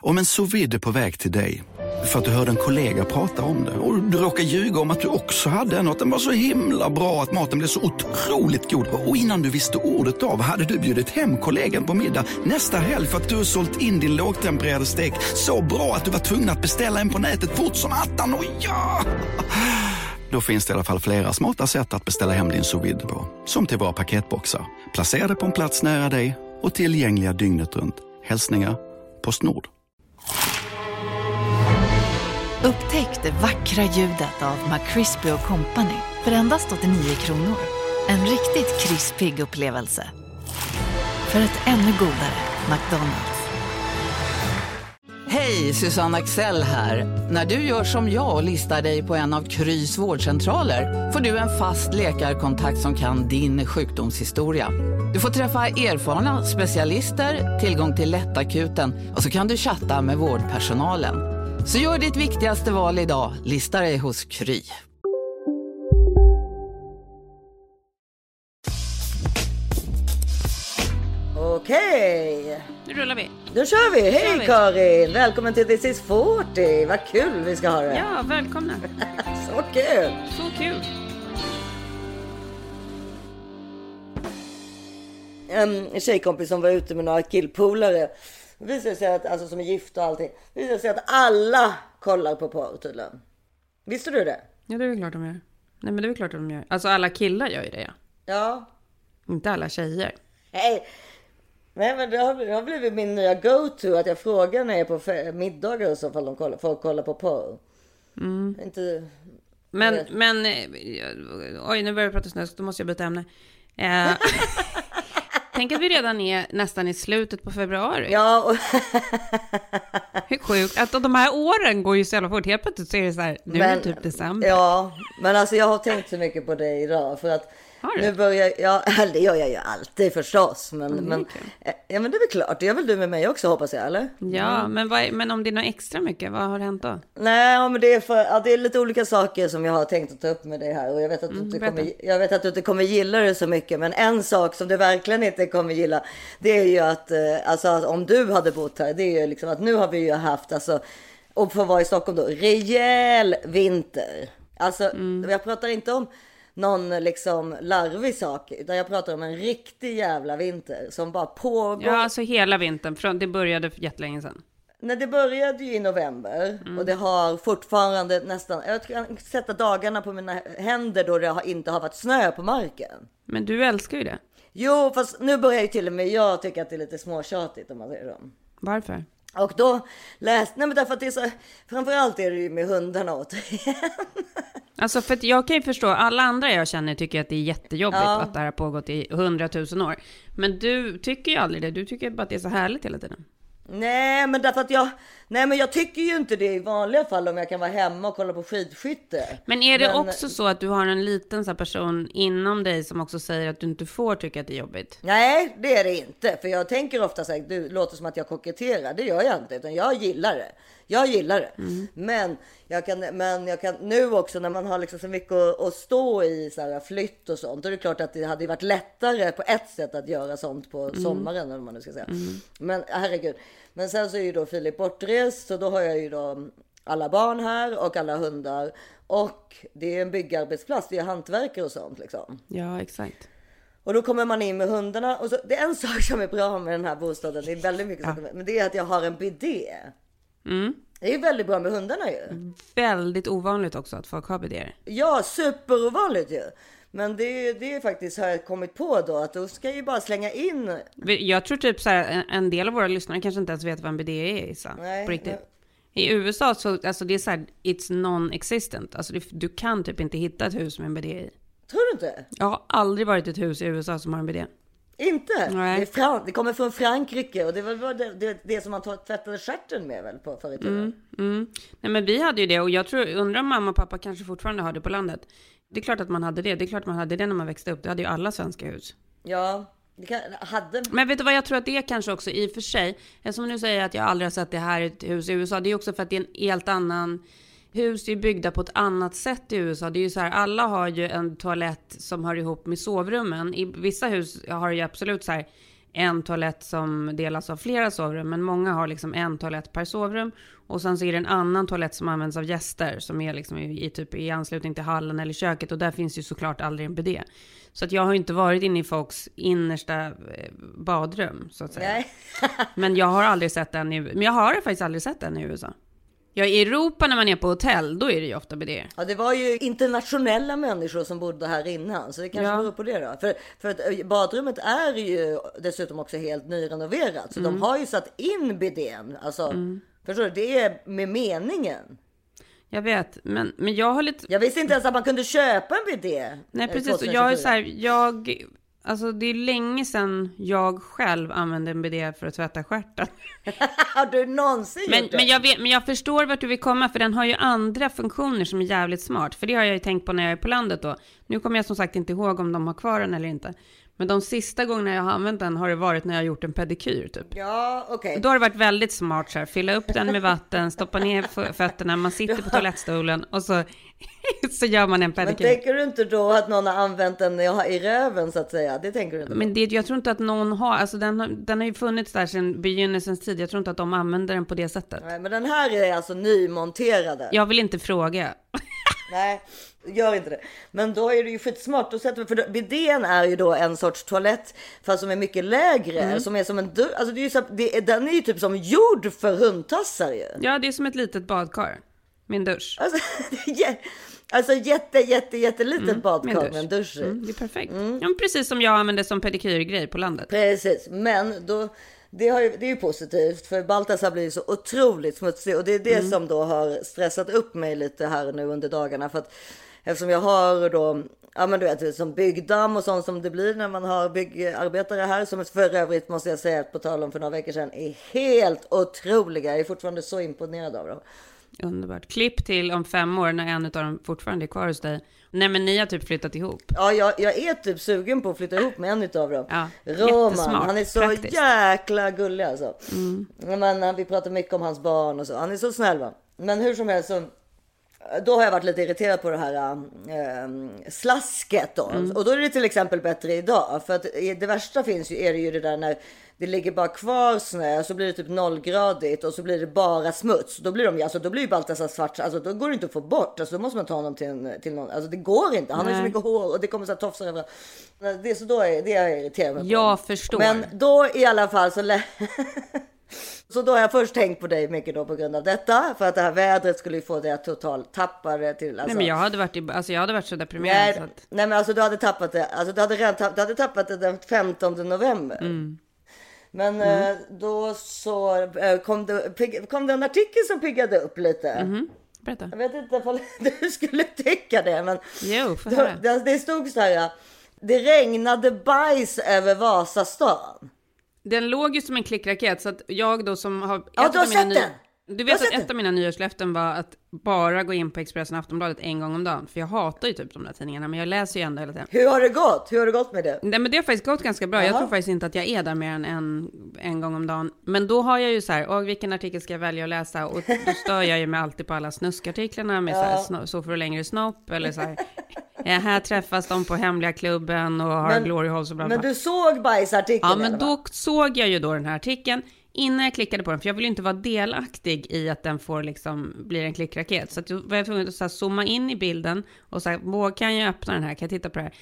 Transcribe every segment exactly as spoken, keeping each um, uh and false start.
Om en sous vide är på väg till dig för att du hörde en kollega prata om det och du råkar ljuga om att du också hade en och att den var så himla bra att maten blev så otroligt god. Och innan du visste ordet av hade du bjudit hem kollegan på middag nästa helg för att du har sålt in din lågtempererade stek så bra att du var tvungen att beställa en på nätet fort som attan. Och ja! Då finns det i alla fall flera smarta sätt att beställa hem din sous vide på. Som till våra paketboxar. Placerade på en plats nära dig och tillgängliga dygnet runt. Hälsningar PostNord. Upptäck det vackra ljudet av McCrispy och Company för endast åttionio kronor. En riktigt krispig upplevelse. För ett ännu godare McDonald's. Hej, Susanne Axel här. När du gör som jag och listar dig på en av Krys vårdcentraler får du en fast läkarkontakt som kan din sjukdomshistoria. Du får träffa erfarna specialister, tillgång till lättakuten och så kan du chatta med vårdpersonalen. Så gör ditt viktigaste val idag. Lista dig hos Kry. Okej. Nu rullar vi. Då kör vi. Hej vi. Karin. Välkommen till This is fyrtio. Vad kul vi ska ha det. Ja, välkomna. Så kul. Så kul. En tjejkompis som var ute med några killpolare. Det visade sig att, alltså som är gift och allting. Det visade sig att alla kollar på porr tydligen. Visste du det? Ja, det är klart de gör. Nej, men det är klart att de gör. Alltså alla killar gör ju det, ja. Ja. Inte alla tjejer. Nej. Nej, men det har, det har blivit min nya go-to att jag frågar när jag är på fe- middagar och så fall de kollar, får kolla på porr. Mm. Inte... Men, Nej. men... Oj, nu börjar jag prata snösk. Då måste jag byta ämne. Eh, tänk att vi redan är nästan i slutet på februari. Ja, och... Hur sjukt. Att de här åren går ju så jävla fort. Helt plötsligt så är det så här, nu men, är det typ december. Ja, men alltså jag har tänkt så mycket på det idag. För att har du? nu börjar jag... Det gör jag ju alltid förstås. Men, Mm, men, okay. ja, men det är väl klart. Det gör väl du med mig också, hoppas jag, eller? Ja, Mm. men, vad, men om det är något extra mycket, vad har hänt då? Nej, ja, men det är, för, ja, det är lite olika saker som jag har tänkt att ta upp med dig här. Och jag vet, att du Mm, inte berätta. kommer, jag vet att du inte kommer gilla det så mycket. Men en sak som du verkligen inte kommer gilla, det är ju att, eh, alltså, att om du hade bott här, det är ju liksom att nu har vi ju haft, alltså, och för att vara i Stockholm då, rejäl vinter. Alltså, Mm. jag pratar inte om någon liksom larvig sak, utan jag pratar om en riktig jävla vinter som bara pågår. Ja, alltså hela vintern. Från, det började för jättelänge sedan. När det började ju i november mm. och det har fortfarande nästan, jag kan sätta dagarna på mina händer då det har, inte har varit snö på marken. Men du älskar ju det. Jo, fast nu börjar ju till och med jag tycka att det är lite småtjatigt om man säger så. Varför? Och då läste, nej men därför att det är så, framförallt är det ju med hundarna återigen. Alltså för att jag kan ju förstå, alla andra jag känner tycker att det är jättejobbigt Ja. att det här har pågått i hundratusen år. Men du tycker ju aldrig det, du tycker bara att det är så härligt hela tiden. Nej, men därför att jag, nej men jag tycker ju inte det i vanliga fall om jag kan vara hemma och kolla på skidskytte. Men är det Men- också så att du har en liten så här person inom dig som också säger att du inte får tycka att det är jobbigt? Nej, det är det inte. För jag tänker ofta så här, du låter som att jag koketterar. Det gör jag inte, utan jag gillar det. Jag gillar det. Mm. Men, jag kan, men jag kan nu också när man har liksom så mycket att, att stå i så här, flytt och sånt. Då är det klart att det hade varit lättare på ett sätt att göra sånt på Mm. sommaren. Eller vad man nu ska säga. Men herregud. Men sen så är ju då Filip bortrest. Så då har jag ju då alla barn här och alla hundar. Och det är en byggarbetsplats. Det är hantverkare och sånt liksom. Ja, exakt. Och då kommer man in med hundarna. Och så, det är en sak som är bra med den här bostaden. Det är väldigt mycket Ja. saker. Men det är att jag har en bidé. Mm. Det är väldigt bra med hundarna ju. Väldigt ovanligt också att folk har bidéer. Ja, superovanligt ju. Men det, det är faktiskt har jag kommit på då. Att då ska jag ju bara slänga in. Jag tror typ så här, en- en del av våra lyssnare kanske inte ens vet vad en bidé är, Isa. Nej, På riktigt. nej. I U S A så, alltså det är så här, it's non-existent. Alltså det, du kan typ inte hitta ett hus med en bidé i. Tror du inte? Jag har aldrig varit i ett hus i U S A som har en bidé. Inte? Nej. Det, är Fran- det kommer från Frankrike. Och det var det, det, det som man tvättade stjärten med väl på förr i tiden. Mm, mm. Nej, men vi hade ju det, och jag tror, undrar om mamma och pappa kanske fortfarande har det på landet. Det är klart att man hade det. Det är klart man hade det när man växte upp. Det hade ju alla svenska hus. Ja, det kan, hade... Men vet du vad, jag tror att det är kanske också i och för sig, som nu säger att jag aldrig har sett det här i ett hus i U S A, det är också för att det är en helt annan, hus är byggda på ett annat sätt i U S A. Det är ju så här, alla har ju en toalett som hör ihop med sovrummen. I vissa hus har ju absolut så här en toalett som delas av flera sovrum, men många har liksom en toalett per sovrum, och sen så är det en annan toalett som används av gäster som är liksom i, i, typ i anslutning till hallen eller köket, och där finns ju såklart aldrig en bidé. Så att jag har inte varit inne i folks innersta badrum så att säga. Nej. Men jag har aldrig sett den i, men jag har faktiskt aldrig sett den i U S A. Ja, i Europa när man är på hotell, då är det ju ofta bidé. Ja, det var ju internationella människor som bodde här innan, så det kanske Ja. beror på det då. För, för att badrummet är ju dessutom också helt nyrenoverat, så mm. de har ju satt in bidén. Alltså, mm. förstår du, det är med meningen. Jag vet, men, men jag har lite... Jag visste inte ens att man kunde köpa en bidé. Nej, precis. Och jag är så här, jag... Alltså det är länge sedan jag själv använde en bidé för att tvätta stjärten. Har du någonsin men, gjort det? Men jag, vet, men jag förstår vart du vill komma, för den har ju andra funktioner som är jävligt smart. För det har jag ju tänkt på när jag är på landet då. Nu kommer jag som sagt inte ihåg om de har kvar den eller inte. Men de sista gångerna jag har använt den har det varit när jag har gjort en pedikyr typ. Ja, okej. Okay. Då har det varit väldigt smart så här, fylla upp den med vatten, stoppa ner fötterna, man sitter på toalettstolen och så, så gör man en pedikyr. Men tänker du inte då att någon har använt den i röven så att säga? Det tänker du inte på? Men det, jag tror inte att någon har, alltså den, har, den har ju funnits där sedan begynnelsens tid. Jag tror inte att de använder den på det sättet. Nej, men den här är alltså nymonterade. Jag vill inte fråga. Nej, gör inte det. Men då är det ju skitsmart. Då sätter vi, för bidén är ju då en sorts toalett fast som är mycket lägre. Mm. Som är som en dörr. Alltså det är ju så, det, den är ju typ som gjord för hundtassar ju. Ja, det är som ett litet badkar. Min dusch. Alltså, alltså jätte, jätte, jättelitet mm, badkar med en dusch. Mm, det är perfekt. Mm. Ja, precis som jag använder som pedikyrgrej på landet. Precis, men då... Det, har ju, det är ju positivt, för Baltasar blir så otroligt smutsig, och det är det mm. som då har stressat upp mig lite här nu under dagarna, för att eftersom jag har då, ja men du vet, som byggdamm och sånt som det blir när man har byggarbetare här, som för övrigt måste jag säga att på tal om för några veckor sedan är helt otroliga. Jag är fortfarande så imponerad av dem. Underbart. Klipp till om fem år när en av dem fortfarande är kvar hos dig. Nej, men ni har typ flyttat ihop. Ja, jag, jag är typ sugen på att flytta ihop med en av dem. Ja, Roman, han är så praktiskt. Jäkla gullig alltså. Mm. Men vi pratar mycket om hans barn och så. Han är så snäll va. Men hur som helst så... Då har jag varit lite irriterad på det här äh, slasket då. Mm. Och då är det till exempel bättre idag. För att det värsta finns ju, är det ju det där när det ligger bara kvar snö, så blir det typ nollgradigt och så blir det bara smuts. Då blir de, alltså då blir ju Baltasar svart, alltså då går det inte att få bort. Alltså då måste man ta honom till, en, till någon, alltså det går inte. Han Nej. har ju så mycket hår och det kommer så här tofsar över. Det är så då är det är jag irriterad mig på. Jag förstår. Men då i alla fall så lä- Så då har jag först tänkt på dig mycket då på grund av detta. För att det här vädret skulle ju få dig att totalt tappa det till... Alltså... Nej, men jag hade varit, i, alltså jag hade varit så deprimerad. Nej, så att... nej men alltså du hade tappat det. Alltså du hade, redan tapp, du hade tappat det den femtonde november. Mm. Men mm. Eh, då så eh, kom, det, pigg, kom det en artikel som piggade upp lite. Mm. Berätta. Jag vet inte om du skulle tycka det. Men jo, för då, det, det stod så här. Det regnade bajs över Vasastan. Den låg ju som en klickraket, så att jag då som har... Ja, du har sett ny... den! Du vet att ett av mina nyårslöften var att bara gå in på Expressen Aftonbladet en gång om dagen. För jag hatar ju typ de där tidningarna, men jag läser ju ändå hela tiden. Hur har det gått? Hur har det gått med det? Nej, men det har faktiskt gått ganska bra. Jaha. Jag tror faktiskt inte att jag är där mer än en, en gång om dagen. Men då har jag ju så här, och vilken artikel ska jag välja att läsa? Och då stör jag ju mig alltid på alla snuskartiklarna med ja. så här, så för längre snopp eller så här... Ja, här träffas de på hemliga klubben och har men, glory holes och bla bla. Men du såg bajsartikeln? Ja, men då såg jag ju då den här artikeln innan jag klickade på den. För jag vill ju inte vara delaktig i att den får liksom bli en klickraket. Så att jag var tvungen att så här, zooma in i bilden och säga, kan jag öppna den här? Kan jag titta på det här?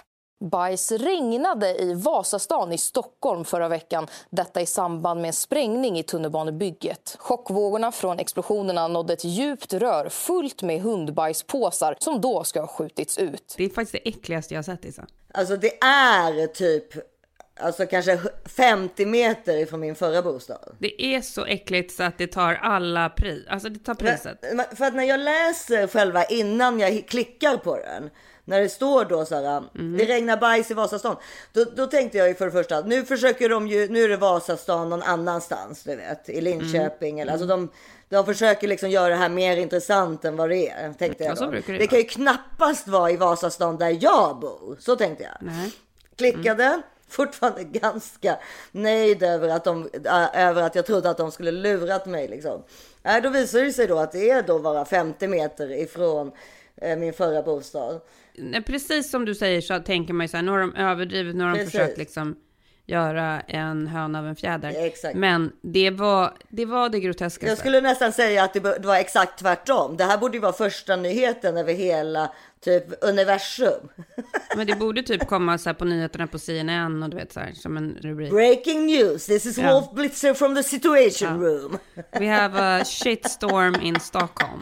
Bajs regnade i Vasastan i Stockholm förra veckan. Detta i samband med en sprängning i tunnelbanebygget. Chockvågorna från explosionerna nådde ett djupt rör fullt med hundbajspåsar som då ska ha skjutits ut. Det är faktiskt det äckligaste jag har sett, Isa. Alltså det är typ... Alltså kanske femtio meter ifrån min förra bostad. Det är så äckligt så att det tar alla pris. Alltså det tar priset. Men, för att när jag läser själva innan jag klickar på den, när det står då så här, mm. det regnar bajs i Vasastan. Då, då tänkte jag ju för det första, nu försöker de ju, nu är det Vasastan någon annanstans, du vet, i Linköping. Mm. Eller, alltså de, de försöker liksom göra det här mer intressant än vad det är, tänkte jag då. Ja, det, det kan ju knappast vara i Vasastan där jag bor, så tänkte jag. Nej. Klickade. Mm. Fortfarande ganska nöjd över att, de, äh, över att jag trodde att de skulle lurat mig. Liksom. Äh, då visar det sig då att det är då bara femtio meter ifrån äh, min förra bostad. Precis som du säger så tänker man ju så här, nu har de överdrivit, nu har de försökt liksom göra en höna av en fjäder. Ja, exakt. Men det var, det var det groteskaste. Jag skulle nästan säga att det var exakt tvärtom. Det här borde ju vara första nyheten över hela typ universum. Men det borde typ komma så här på nyheterna på C N N och du vet så här, som en rubrik. Breaking news, this is Ja. Wolf Blitzer from the situation Ja. room. We have a shitstorm in Stockholm.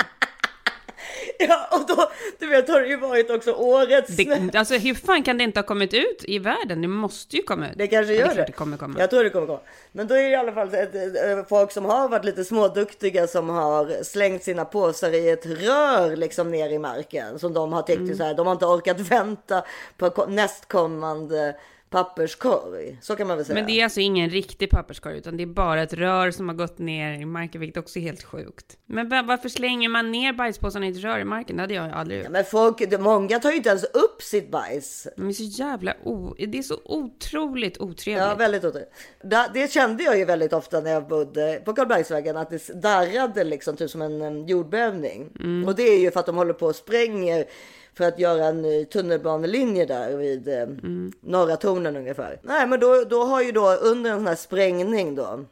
Ja, och då, du vet, har det ju varit också årets... Det, alltså hur fan kan det inte ha kommit ut i världen? Det måste ju komma ut. Det kanske Ja, gör det. Är klart det. det kommer komma. Jag tror det kommer komma. Men då är det i alla fall ett, ett, ett, folk som har varit lite småduktiga som har slängt sina påsar i ett rör liksom ner i marken. Som de har tänkt mm. så här, de har inte orkat vänta på nästkommande papperskorg. Så kan man väl säga. Men det är alltså ingen riktig papperskorg utan det är bara ett rör som har gått ner i marken, vilket också är helt sjukt. Men varför slänger man ner bajspåsarna i ett rör i marken? Det hade jag aldrig gjort. Ja, men folk, många tar ju inte ens upp sitt bajs. De är så jävla o... Det är så otroligt otrevligt. Ja, väldigt otrevligt. Det, det kände jag ju väldigt ofta när jag bodde på Karlbergsvägen, att det darrade liksom typ som en, en jordbävning. Mm. Och det är ju för att de håller på och spränger för att göra en ny tunnelbanelinje där vid eh, mm. norra tornen ungefär. Nej, men då, då har ju då under en sån här sprängning då,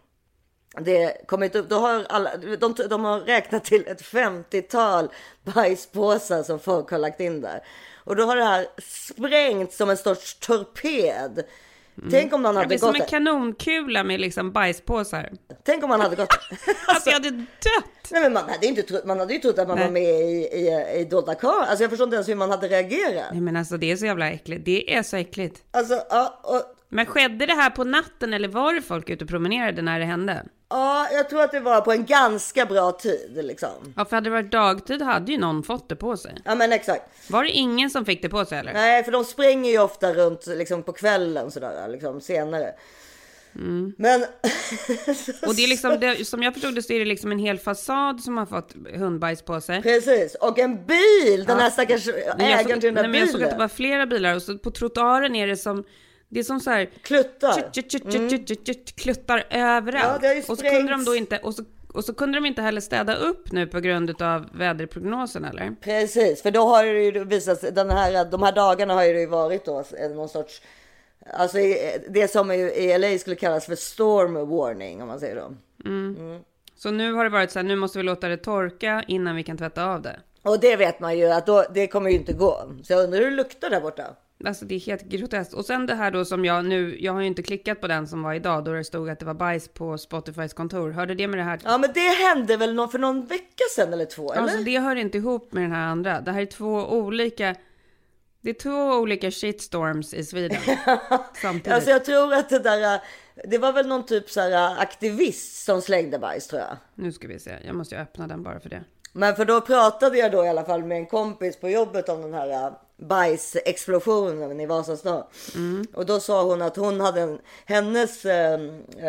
det kommit upp, då har alla, de, de har räknat till ett femtiotal bajspåsar som folk har lagt in där. Och då har det här sprängt som en sorts torped. Mm. Tänk om man hade gått... Det är som en kanonkula med liksom bajspåsar. Tänk om man hade gått... Alltså jag hade dött. Nej, men man hade, inte trott, man hade ju trott att man Nej. var med i, i, i Dolda Kar. Alltså jag förstår inte ens hur man hade reagerat. Nej, men alltså det är så jävla äckligt. Det är så äckligt. Alltså, ja, och... Men skedde det här på natten eller var det folk ute och promenerade när det hände? Ja, jag tror att det var på en ganska bra tid liksom. Ja, för hade det varit dagtid hade ju någon fått det på sig. Ja, men exakt. Var det ingen som fick det på sig eller? Nej, för de springer ju ofta runt liksom på kvällen sådär, liksom senare. Mm. Men... och det är liksom, det, som jag förstod det så är det liksom en hel fasad som har fått hundbajs på sig. Precis, och en bil, den ja. här stackars ägaren till den där nej, men jag såg att det var flera bilar och så på trottoaren är det som... Det är som så här kluttar, tjut, tjut, tjut, mm. tjut, tjut, tjut, kluttar överallt. Ja, och så kunde de då inte och så, och så kunde de inte heller städa upp nu på grund av väderprognosen eller? Precis, för då har det ju visat sig, den här, de här dagarna har det ju varit då någon sorts, alltså det som i L A skulle kallas för storm warning om man säger då. Mm. Mm. Så nu har det varit så här, nu måste vi låta det torka innan vi kan tvätta av det. Och det vet man ju att då, det kommer ju inte gå. Så jag undrar hur det luktar där borta. Alltså det är helt groteskt. Och sen det här då som jag nu, jag har ju inte klickat på den som var idag då det stod att det var bajs på Spotifys kontor. Hörde det med det här? Ja, men det hände väl någon, för någon vecka sedan eller två, eller? Alltså det hör inte ihop med den här andra. Det här är två olika, det är två olika shitstorms i Sweden samtidigt. Alltså jag tror att det där, det var väl någon typ så här aktivist som slängde bajs tror jag. Nu ska vi se, jag måste ju öppna den bara för det. Men för då pratade jag då i alla fall med en kompis på jobbet om den här bajsexplosionen i Vasastan. Mm. Och då sa hon att hon hade en, hennes eh,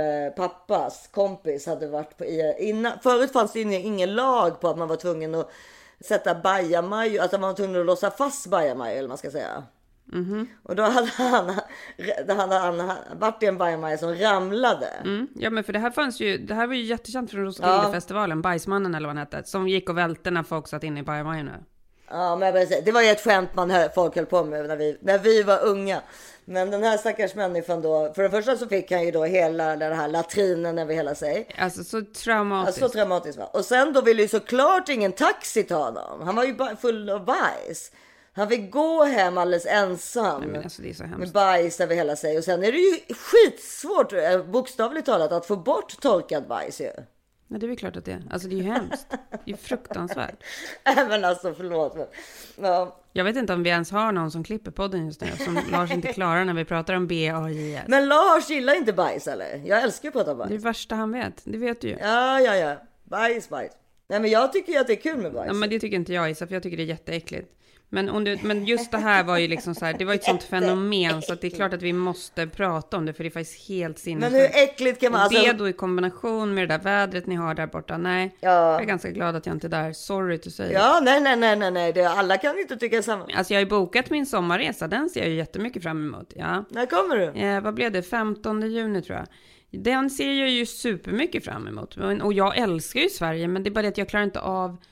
pappas kompis hade varit på i, innan, förut fanns det ju ingen lag på att man var tvungen att sätta bajamaj, alltså man var tvungen att låsa fast bajamaj eller man ska säga. Mm-hmm. Och då hade han, hade han varit i en bajamaj som ramlade. Mm. Ja, men för det här fanns ju, det här var ju jättekänt från Roskildefestivalen, ja. Bajsmannen eller vad han hette, som gick och välte när folk satt inne i bajamajorna. Ja, men det var ju ett skämt man hör, folk höll på med när vi, när vi var unga. Men den här stackars människan då, för det första så fick han ju då hela den här latrinen över hela sig. Alltså så traumatiskt. Alltså, så traumatiskt va. Och sen då ville ju såklart ingen taxi ta honom. Han var ju full av bajs. Han fick gå hem alldeles ensam. Nej, men alltså, det är så hemskt. Med bajs över hela sig. Och sen är det ju skitsvårt, bokstavligt talat, att få bort torkad bajs ju. Nej, det är väl klart att det är. Alltså det är ju hemskt. Det är fruktansvärt. Men alltså förlåt. Men, ja. Jag vet inte om vi ens har någon som klipper podden just nu. Som Lars inte klarar när vi pratar om B A J S. Men Lars gillar inte bajs eller? Jag älskar att prata om bajs. Det är det värsta han vet. Det vet du ju. Ja, ja, ja. Bajs, bajs. Nej, men jag tycker ju att det är kul med bajs. Ja, men det tycker inte jag, Isa, för jag tycker det är jätteäckligt. Men, om du, men just det här var ju liksom så här, det var ett sånt fenomen så att det är klart att vi måste prata om det för det är faktiskt helt sinnessjukt. Men hur äckligt kan man... Och det då i kombination med det där vädret ni har där borta, nej. Ja. Jag är ganska glad att jag inte är där, sorry to say. Ja, nej, nej, nej, nej, nej. Det, alla kan inte tycka samma. Alltså jag har ju bokat min sommarresa, den ser jag ju jättemycket fram emot. Ja. När kommer du? Eh, vad blev det? femtonde juni tror jag. Den ser jag ju supermycket fram emot. Och jag älskar ju Sverige, men det är bara det att jag klarar inte av...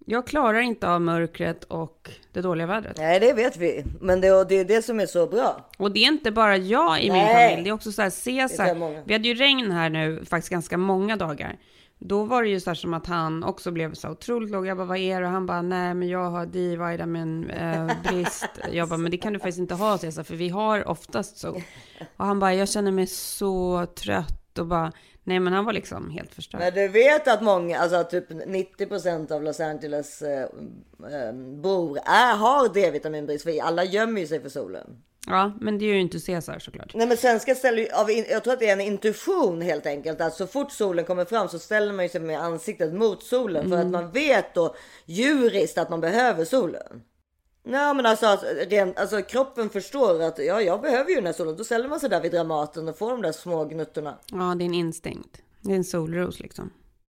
Jag klarar inte av mörkret och det dåliga vädret. Nej, det vet vi. Men det, det är det som är så bra. Och det är inte bara jag i Nej. min familj. Det är också så här, Cesar. många. Vi hade ju regn här nu faktiskt ganska många dagar. Då var det ju så här som att han också blev så otroligt låg. Jag bara, vad är det? Och han bara, nej men jag har D-vitamin eh, brist. Jag bara, men det kan du faktiskt inte ha, Cesar, för vi har oftast så. Och han bara, jag känner mig så trött och bara, nej men han var liksom helt förstörd. Men du vet att många, alltså typ nittio procent av Los Angeles eh, eh, bor är, har D-vitaminbrist, för alla gömmer ju sig för solen. Ja, men det är ju inte Cesar såklart. Nej, men svenska ställer ju, av, jag tror att det är en intuition helt enkelt, att så fort solen kommer fram så ställer man ju sig med ansiktet mot solen, för att man vet då djuriskt att man behöver solen. Nej, men alltså, rent, alltså kroppen förstår att ja, jag behöver ju den här solen. Då ställer man sig där vid Dramaten och får de där små gnuttorna. Ja, det är en instinkt. Det är en solros liksom.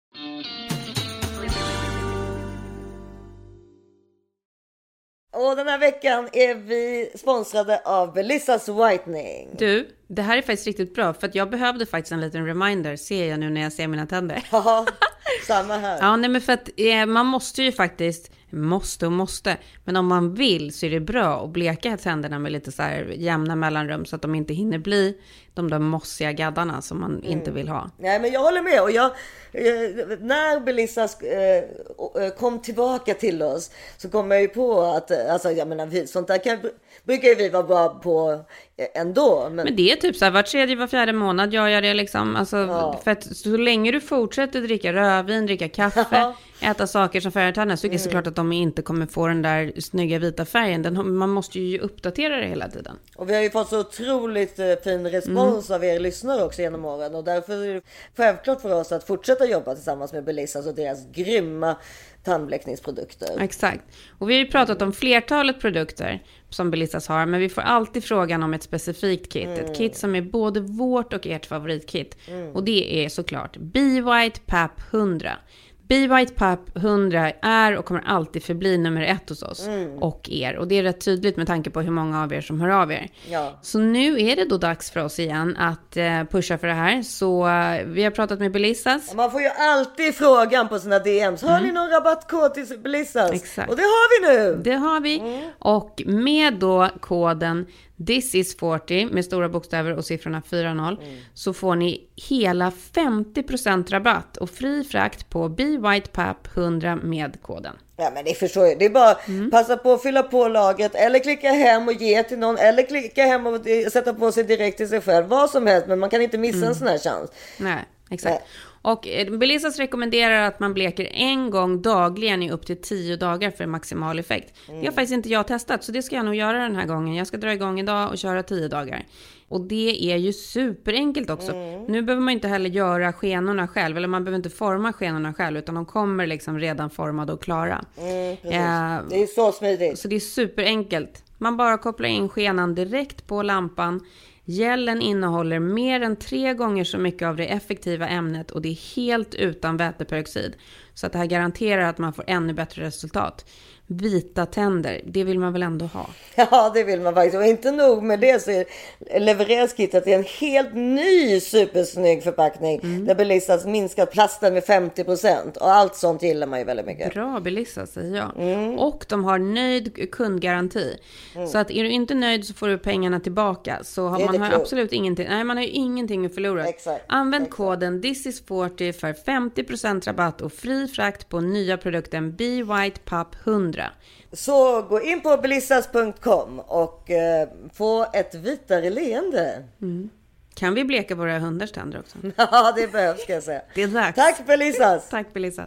Och den här veckan är vi sponsrade av Belissas Whitening. Du, det här är faktiskt riktigt bra, för att jag behövde faktiskt en liten reminder, ser jag nu när jag ser mina tänder. Ja, samma här. Ja, nej, men för att eh, man måste ju faktiskt, måste och måste, men om man vill så är det bra att bleka tänderna med lite så här jämna mellanrum så att de inte hinner bli de där mossiga gaddarna som man mm. inte vill ha. Nej, men jag håller med, och jag, eh, när Belissas eh, kom tillbaka till oss så kom jag ju på att, alltså jag menar, vi, sånt där kan, brukar ju vi vara bra på ändå. Men, men det är typ så här, var tredje, var fjärde månad gör jag det liksom. Alltså, ja. För att så länge du fortsätter dricka rödvin, dricka kaffe, äta saker som färgar tänderna, så är det mm. såklart att de inte kommer få den där snygga vita färgen. Den, man måste ju uppdatera det hela tiden. Och vi har ju fått så otroligt fin respons mm. av er lyssnare också genom åren. Och därför är det självklart för oss att fortsätta jobba tillsammans med Belissas och deras grymma tandbleckningsprodukter. Exakt. Och vi har ju pratat om flertalet produkter som Belissas har, men vi får alltid frågan om ett specifikt kit. Mm. Ett kit som är både vårt och ert favoritkit. Mm. Och det är såklart B-White P A P hundra. B-White P A P hundra är och kommer alltid förbli nummer ett hos oss mm. och er. Och det är rätt tydligt med tanke på hur många av er som hör av er. Ja. Så nu är det då dags för oss igen att eh, pusha för det här. Så uh, vi har pratat med Belissas. Man får ju alltid frågan på sina D M's. Har mm. ni någon rabattkod till Belissas? Exakt. Och det har vi nu! Det har vi. Mm. Och med då koden This is fyrtio med stora bokstäver och siffrorna fyra noll mm. så får ni hela femtio procent rabatt och fri frakt på B-White P A P hundra med koden. Ja, men det förstår jag. Det är bara mm. passa på att fylla på lagret eller klicka hem och ge till någon eller klicka hem och sätta på sig direkt till sig själv. Vad som helst, men man kan inte missa mm. en sån här chans. Nej, exakt. Nej. Och Belissas rekommenderar att man bleker en gång dagligen i upp till tio dagar för maximal effekt. Mm. Det har faktiskt inte jag testat, så det ska jag nog göra den här gången. Jag ska dra igång idag och köra tio dagar. Och det är ju superenkelt också. Mm. Nu behöver man inte heller göra skenorna själv, eller man behöver inte forma skenorna själv, utan de kommer liksom redan formade och klara. Mm, eh, det är så smidigt. Så det är superenkelt. Man bara kopplar in skenan direkt på lampan. Gelen innehåller mer än tre gånger så mycket av det effektiva ämnet och det är helt utan väteperoxid. Så att det här garanterar att man får ännu bättre resultat. Vita tänder, det vill man väl ändå ha? Ja, det vill man faktiskt. Och inte nog med det så levereras kittet i en helt ny supersnygg förpackning. Mm. Där Belissas minskat plasten med femtio procent. Och allt sånt gillar man ju väldigt mycket. Bra Belissas, säger jag. Mm. Och de har nöjd kundgaranti. Mm. Så att är du inte nöjd så får du pengarna tillbaka. Så har man har klokt. absolut ingenting. Nej, man har ju ingenting att förlora. Exakt. Använd Exakt. koden This is fyrtio för femtio procent rabatt och fri frakt på nya produkten B-White P A P hundra. Så gå in på belissas punkt com och eh, få ett vitare leende. Mm. Kan vi bleka våra hundars tänder också? Ja, det behövs, ska jag säga. Det är dags. Tack Belissas. Tack Belissas.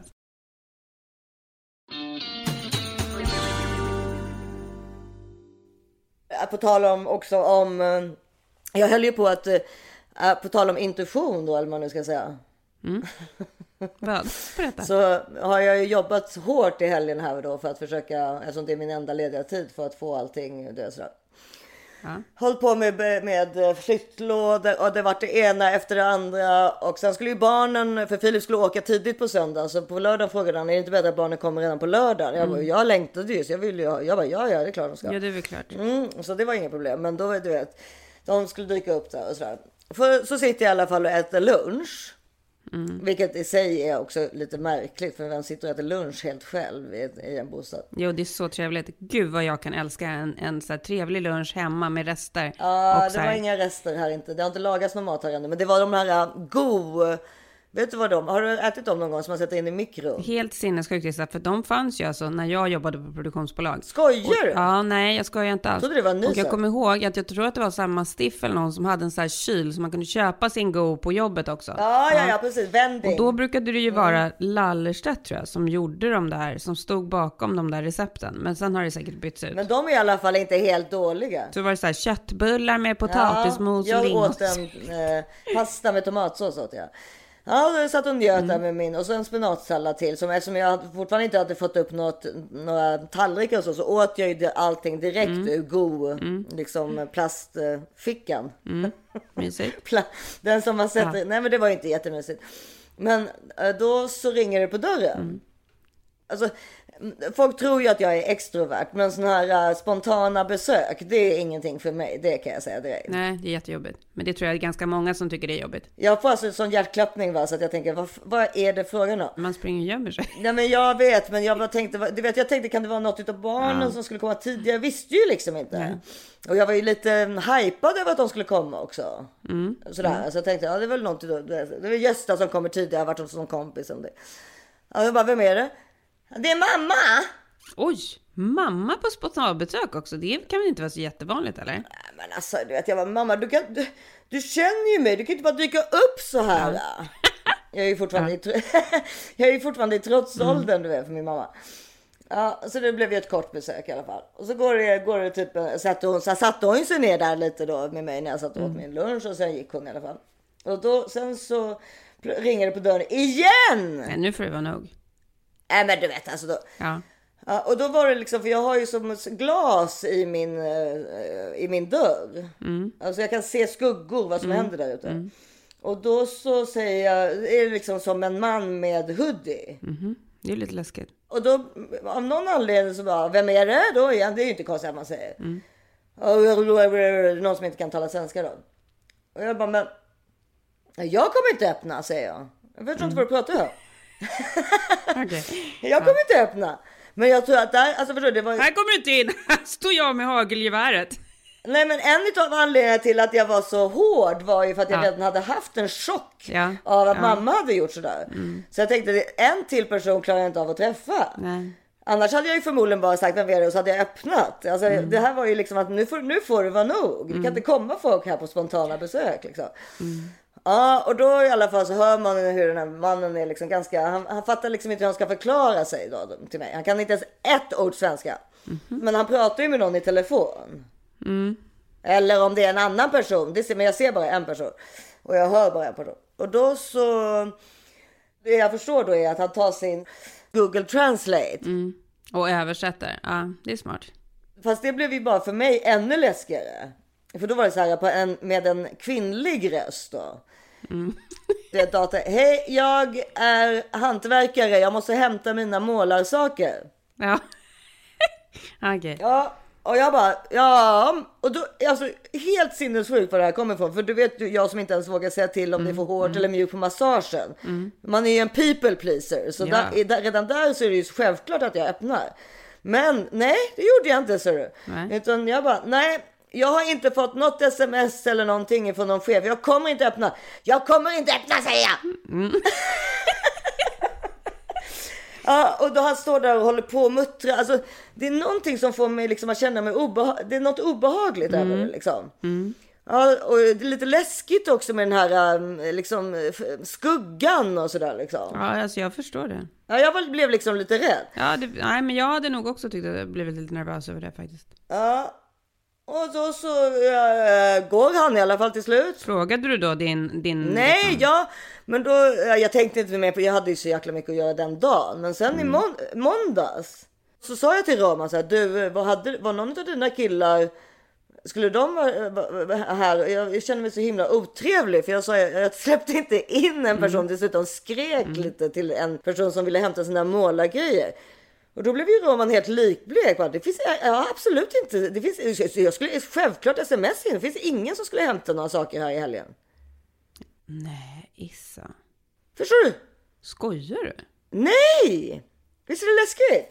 På tal om också om, jag höll ju på att, på tal om intuition då, eller man nu ska säga. Mm. Vad? Berätta. Så har jag ju jobbat hårt i helgen här då för att försöka, eftersom det är min enda lediga tid, för att få allting det sådär. Ja. Hållit på med, med flyttlådor och det var det ena efter det andra. Och sen skulle ju barnen, för Filip skulle åka tidigt på söndag, så på lördag frågade han, är det inte bättre att barnen kommer redan på lördag? Jag, bara, mm. jag längtade ju, så jag ville ju, jag bara, ja ja det är klart de ska. Ja, det är väl klart. Mm, så det var inget problem, men då du vet, de skulle dyka upp där och sådär. För, så sitter jag i alla fall och äter lunch. Mm. Vilket i sig är också lite märkligt, för vem sitter och äter lunch helt själv i, i en bostad. Jo, det är så trevligt. Gud vad jag kan älska en, en så här trevlig lunch hemma med rester. Ja, det var inga rester här inte. Det har inte lagats någon mat här ännu. Men det var de här go... Vet du vad de? Har du ätit dem någon gång som man sätter in i mikro? Helt sinnessjukt, för de fanns ju alltså när jag jobbade på produktionsbolag. Skojar du? Ja, nej, jag skojar inte alls. Jag trodde det var ny. Och jag kommer ihåg att jag tror att det var samma Stiff eller någon som hade en sån här kyl som man kunde köpa sin go på jobbet också. Ja, ja, ja, precis. Vending. Och då brukade det ju vara mm. Lallerstedt, tror jag, som gjorde de där, som stod bakom de där recepten. Men sen har det säkert bytts ut. Men de är i alla fall inte helt dåliga. Så var det så här köttbullar med potatismos ja, och lingon. Jag åt en eh, pasta med tomatsås åt jag. Ja, jag satt och njöt mm. där med min. Och så en spenatsallad till. Som eftersom jag fortfarande inte hade fått upp något, några tallrikar och så. Så åt jag ju allting direkt mm. ur god mm. liksom, plastfickan. Mm. Mysigt. Den som man sätter... Ja. Nej, men det var ju inte jättemysigt. Men då så ringer det på dörren. Mm. Alltså... Folk tror ju att jag är extrovert, men såna här uh, spontana besök, det är ingenting för mig, det kan jag säga direkt. Nej, det är jättejobbigt. Men det tror jag är ganska många som tycker det är jobbigt. Jag får alltså en sån hjärtklappning, va, så att jag tänker, vad, vad är det frågan om? Man springer och gömmer sig. Nej, men jag vet, men jag bara tänkte, du vet, jag tänkte, kan det vara något utav barnen ja. som skulle komma tidigare? Jag visste ju liksom inte. Nej. Och jag var ju lite hypad över att de skulle komma också. Mm. Sådär, mm. så jag tänkte, ja, det är väl något, det är väl Gösta som kommer tidigare, jag har varit som kompis om det. Ja, jag bara, vem är det? Det är mamma! Oj, mamma på spontanbesök också. Det kan väl inte vara så jättevanligt, eller? Nej, men alltså, du vet, jag var mamma, du, kan, du, du känner ju mig. Du kan inte bara dyka upp så här. Ja. Jag är ju fortfarande, ja. i, jag är ju fortfarande i trotsåldern, mm. du vet, för min mamma. Ja, så det blev ju ett kort besök i alla fall. Och så går det, går det typ, satte hon, så satte hon sig ner där lite då med mig när jag satt och åt mm. min lunch. Och sen gick hon i alla fall. Och då, sen så ringer det på dörren igen! Nej, nu får det vara nog. Nej, men du vet, alltså då... Ja. Ja, och då var det liksom, för jag har ju som ett glas i min, i min dörr. Mm. Alltså jag kan se skuggor, vad som mm. händer där ute. Mm. Och då så säger jag, är det liksom som en man med hoodie. Mm. Det är lite läskigt. Och då, av någon anledning så bara, vem är det då igen? Det är ju inte konstigt att man säger. Mm. Och någon som inte kan tala svenska då. Och jag bara, men jag kommer inte öppna, säger jag. Jag vet inte mm. vad du pratar om. Okay. Jag kommer ja. inte öppna. Men jag tror att där, alltså förstår du, det var ju... Här kommer du inte in. Här står jag med hagelgeväret. Nej, men en av anledningarna till att jag var så hård var ju för att jag ja. redan hade haft en chock ja. av att ja. mamma hade gjort sådär. Mm. Så jag tänkte, en till person klarar jag inte av att träffa. Nej. Annars hade jag ju förmodligen bara sagt vem är det, och så hade jag öppnat. Alltså mm. det här var ju liksom att nu får, nu får det vara nog. Mm. Det kan inte komma folk här på spontana besök liksom. Mm. Ja, och då i alla fall så hör man hur den här mannen är liksom ganska... Han, han fattar liksom inte hur han ska förklara sig då till mig. Han kan inte ens ett ord svenska. Mm. Men han pratar ju med någon i telefon. Mm. Eller om det är en annan person. Det ser, men jag ser bara en person. Och jag hör bara en person. Och då så... Det jag förstår då är att han tar sin Google Translate. Mm. Och översätter. Ja, det är smart. Fast det blev ju bara för mig ännu läskigare. För då var det så här på en, med en kvinnlig röst då. Mm. Det dator. Hej, jag är hantverkare. Jag måste hämta mina målarsaker. Ja. Okej. Okay. Ja, och jag bara, ja. Och då, alltså helt sinnessjukt vad det här kommer ifrån. För du vet, jag som inte ens vågar säga till om mm. det är för hårt mm. eller mjukt på massagen. Mm. Man är ju en people pleaser. Så ja. där, redan där så är det ju självklart att jag öppnar. Men nej, det gjorde jag inte, så du. Nej. Utan jag bara, nej. Jag har inte fått något sms eller någonting från någon chef. Jag kommer inte öppna. Jag kommer inte öppna, säger jag. Mm. Ja, och då han står där och håller på och muttrar. Alltså, det är någonting som får mig liksom att känna mig obehagligt. Det är något obehagligt mm. över det liksom. Mm. Ja, och det är lite läskigt också med den här liksom, skuggan och sådär liksom. Ja, alltså jag förstår det. Ja, jag blev liksom lite rädd. Ja, det, nej, men jag hade nog också tyckt att jag blev lite nervös över det faktiskt. Ja. Och då så äh, går han i alla fall till slut. Frågade du då din... din Nej, liksom... ja. Men då, äh, jag tänkte inte mer på, jag hade ju så jäkla mycket att göra den dagen. Men sen mm. i må- måndags så sa jag till Roman så här, du, vad hade, var någon av dina killar, skulle de vara här? Jag, jag kände mig så himla otrevlig, för jag sa, jag, jag släppte inte in en person, mm. dessutom skrek mm. lite till en person som ville hämta sina målargrejer. Och då blev ju Roman helt likblek. Det finns ja, absolut inte. Det finns, jag skulle självklart sms in. Det finns ingen som skulle hämta några saker här i helgen. Nej, Issa. Förstår du? Skojar du? Nej! Visst är det läskigt?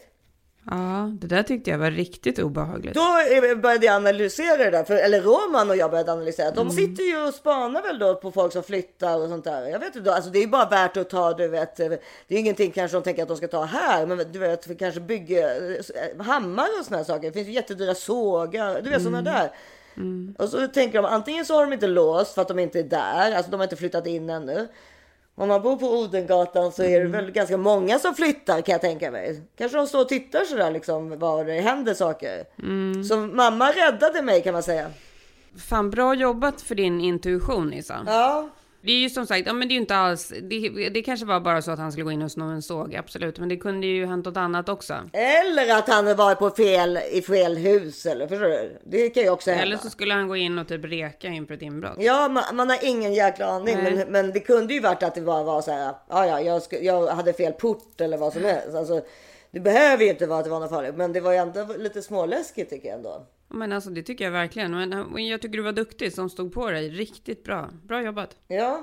Ja, det där tyckte jag var riktigt obehagligt. Då började jag analysera det där, för, eller Roman och jag började analysera. De mm. sitter ju och spanar väl då på folk som flyttar och sånt där. Jag vet inte, alltså det är bara värt att ta, du vet. Det är ingenting kanske de tänker att de ska ta här, men du vet, vi kanske bygger hammar och såna här saker. Det finns ju jättedyra sågar, du vet mm. såna där. Mm. Och så tänker de, antingen så har de inte låst för att de inte är där, alltså de har inte flyttat in ännu. Om man bor på Odengatan så är det väl ganska många som flyttar, kan jag tänka mig. Kanske de står och tittar sådär liksom, var det händer saker. Mm. Så mamma räddade mig, kan man säga. Fan, bra jobbat för din intuition, Issa. Ja. Det är ju som sagt, ja, men det är ju inte alls, det, det kanske var bara så att han skulle gå in och sno en såg, absolut. Men det kunde ju hänt något annat också. Eller att han var på fel, i fel hus, eller förstår du? Det kan ju också hända. Eller så skulle han gå in och typ reka in för ett inbrott. Ja, man, man har ingen jäkla aning. Men, men det kunde ju varit att det bara var så här, ja, ja, jag, sk- jag hade fel port eller vad som helst. Alltså, det behöver ju inte vara att det var något farligt. Men det var ju ändå lite småläskigt, tycker jag ändå. Men alltså, det tycker jag verkligen. Men jag tycker du var duktig som stod på dig. Riktigt bra. Bra jobbat. Ja.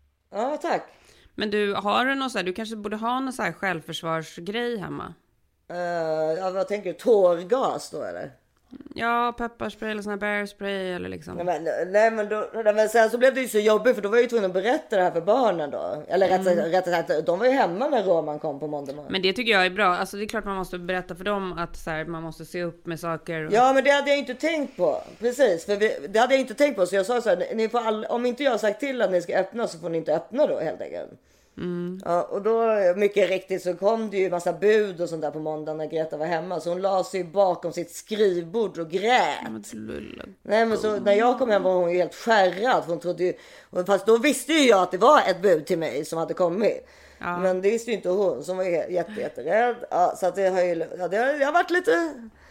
Ja, tack. Men du, har du något så här, du kanske borde ha någon så här självförsvarsgrej hemma? Uh, ja, vad tänker du? Tårgas då, eller? Ja, pepparspray eller sån här bear spray eller liksom. Nej men, nej, men, då, men sen så blev det ju så jobbigt, för då var jag ju tvungen att berätta det här för barnen då. Eller rätt, mm. rätt sagt, de var ju hemma när Roman kom på måndag morgon. Men det tycker jag är bra. Alltså det är klart man måste berätta för dem att så här, man måste se upp med saker. Och... Ja, men det hade jag inte tänkt på. Precis, för vi, det hade jag inte tänkt på. Så jag sa så här, ni får all, om inte jag har sagt till att ni ska öppna så får ni inte öppna då, helt enkelt. Mm. Ja, och då mycket riktigt så kom det ju massa bud och sånt där på måndag när Greta var hemma, så hon la sig bakom sitt skrivbord och grät. Nej, men så när jag kom hem var hon ju helt skärrad, för hon trodde ju, fast då visste ju jag att det var ett bud till mig som hade kommit. Ja. Men det visste ju inte hon, som var jätte, jätterädd. Ja, så att det har ju, ja, det har, det har varit lite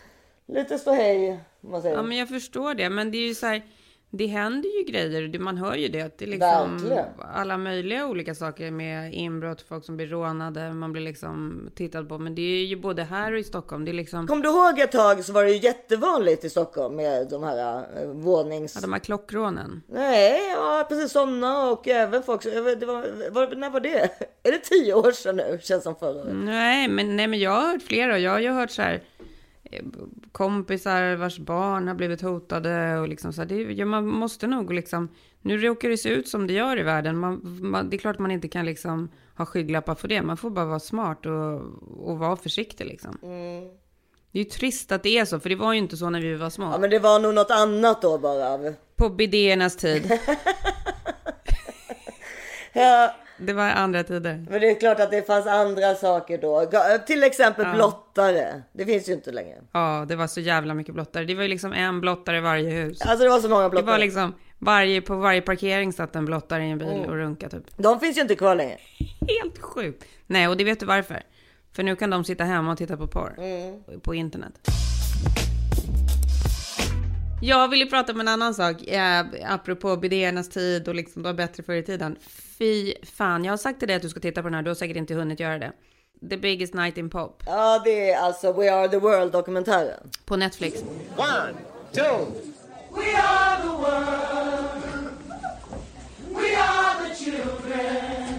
lite ståhej, man säger. Ja, men jag förstår det, men det är ju så här, det händer ju grejer, man hör ju det, att det är liksom verkligen alla möjliga olika saker med inbrott, folk som blir rånade, man blir liksom tittad på, men det är ju både här och i Stockholm, det är liksom... Kom du ihåg ett tag så var det ju jättevanligt i Stockholm med de här äh, vånings... Ja, de här klockrånen. Nej, ja, precis sådana, och även folk, det var, var, när var det? Är det tio år sedan nu, känns som förra året? Nej, men, nej, men jag har hört flera, jag har ju hört så här kompisar vars barn har blivit hotade och liksom så här, det, ja, man måste nog liksom, nu råkar det se ut som det gör i världen, man, man, det är klart man inte kan liksom ha skygglappar för det, man får bara vara smart och, och vara försiktig liksom. Mm. Det är ju trist att det är så, för det var ju inte så när vi var små. Ja, men det var nog något annat då bara. På bidéernas tid. Ja. Det var andra tider. Men det är klart att det fanns andra saker då. Till exempel ja. blottare. Det finns ju inte längre. Ja, det var så jävla mycket blottare. Det var ju liksom en blottare i varje hus. Alltså det var så många blottare. Det var liksom, varje, på varje parkering satt en blottare i en bil mm. och runka typ. De finns ju inte kvar längre. Helt sjukt. Nej, och det vet du varför. För nu kan de sitta hemma och titta på porr. Mm. På internet. Jag ville prata om en annan sak. Eh, apropå bidéernas tid och liksom det var bättre förr i tiden. Fy fan, jag har sagt till dig att du ska titta på den här. Du har säkert inte hunnit göra det. The Biggest Night in Pop. Ja, det är alltså We Are the World-dokumentären. På Netflix. One, two. We are the world. We are the children.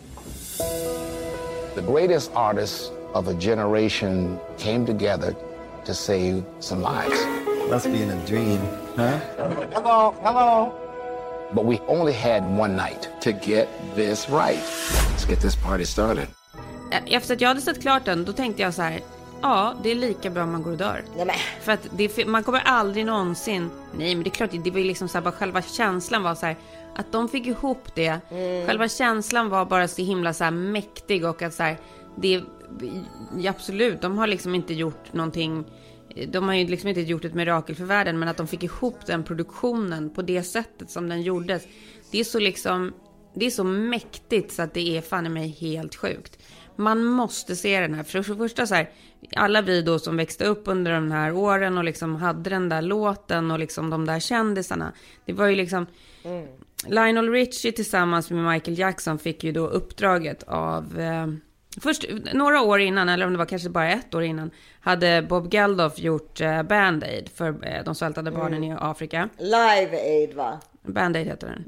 The greatest artists of a generation came together to save some lives. Must be in a dream, huh? Hello, hello. But we only had one night to get this right. Let's get this party started. Efter att jag hade sett klart den, då tänkte jag så här: ja, det är lika bra om man går och dör. Nej, för att det, man kommer aldrig någonsin... Nej, men det är klart, det var liksom så här, bara själva känslan var så här, att de fick ihop det. Mm. Själva känslan var bara så himla så här mäktig, och att så här, det ja, absolut, de har liksom inte gjort någonting... De har ju liksom inte gjort ett mirakel för världen, men att de fick ihop den produktionen på det sättet som den gjordes, det är så liksom, det är så mäktigt så att det är fan i mig helt sjukt. Man måste se den här. För det första så här, alla vi då som växte upp under de här åren och liksom hade den där låten och liksom de där kändisarna, det var ju liksom mm. Lionel Richie tillsammans med Michael Jackson fick ju då uppdraget av eh, först, några år innan, eller om det var kanske bara ett år innan, hade Bob Geldof gjort eh, Band-Aid för eh, de svältande barnen mm. i Afrika. Live Aid, va? Band-Aid heter den. Va?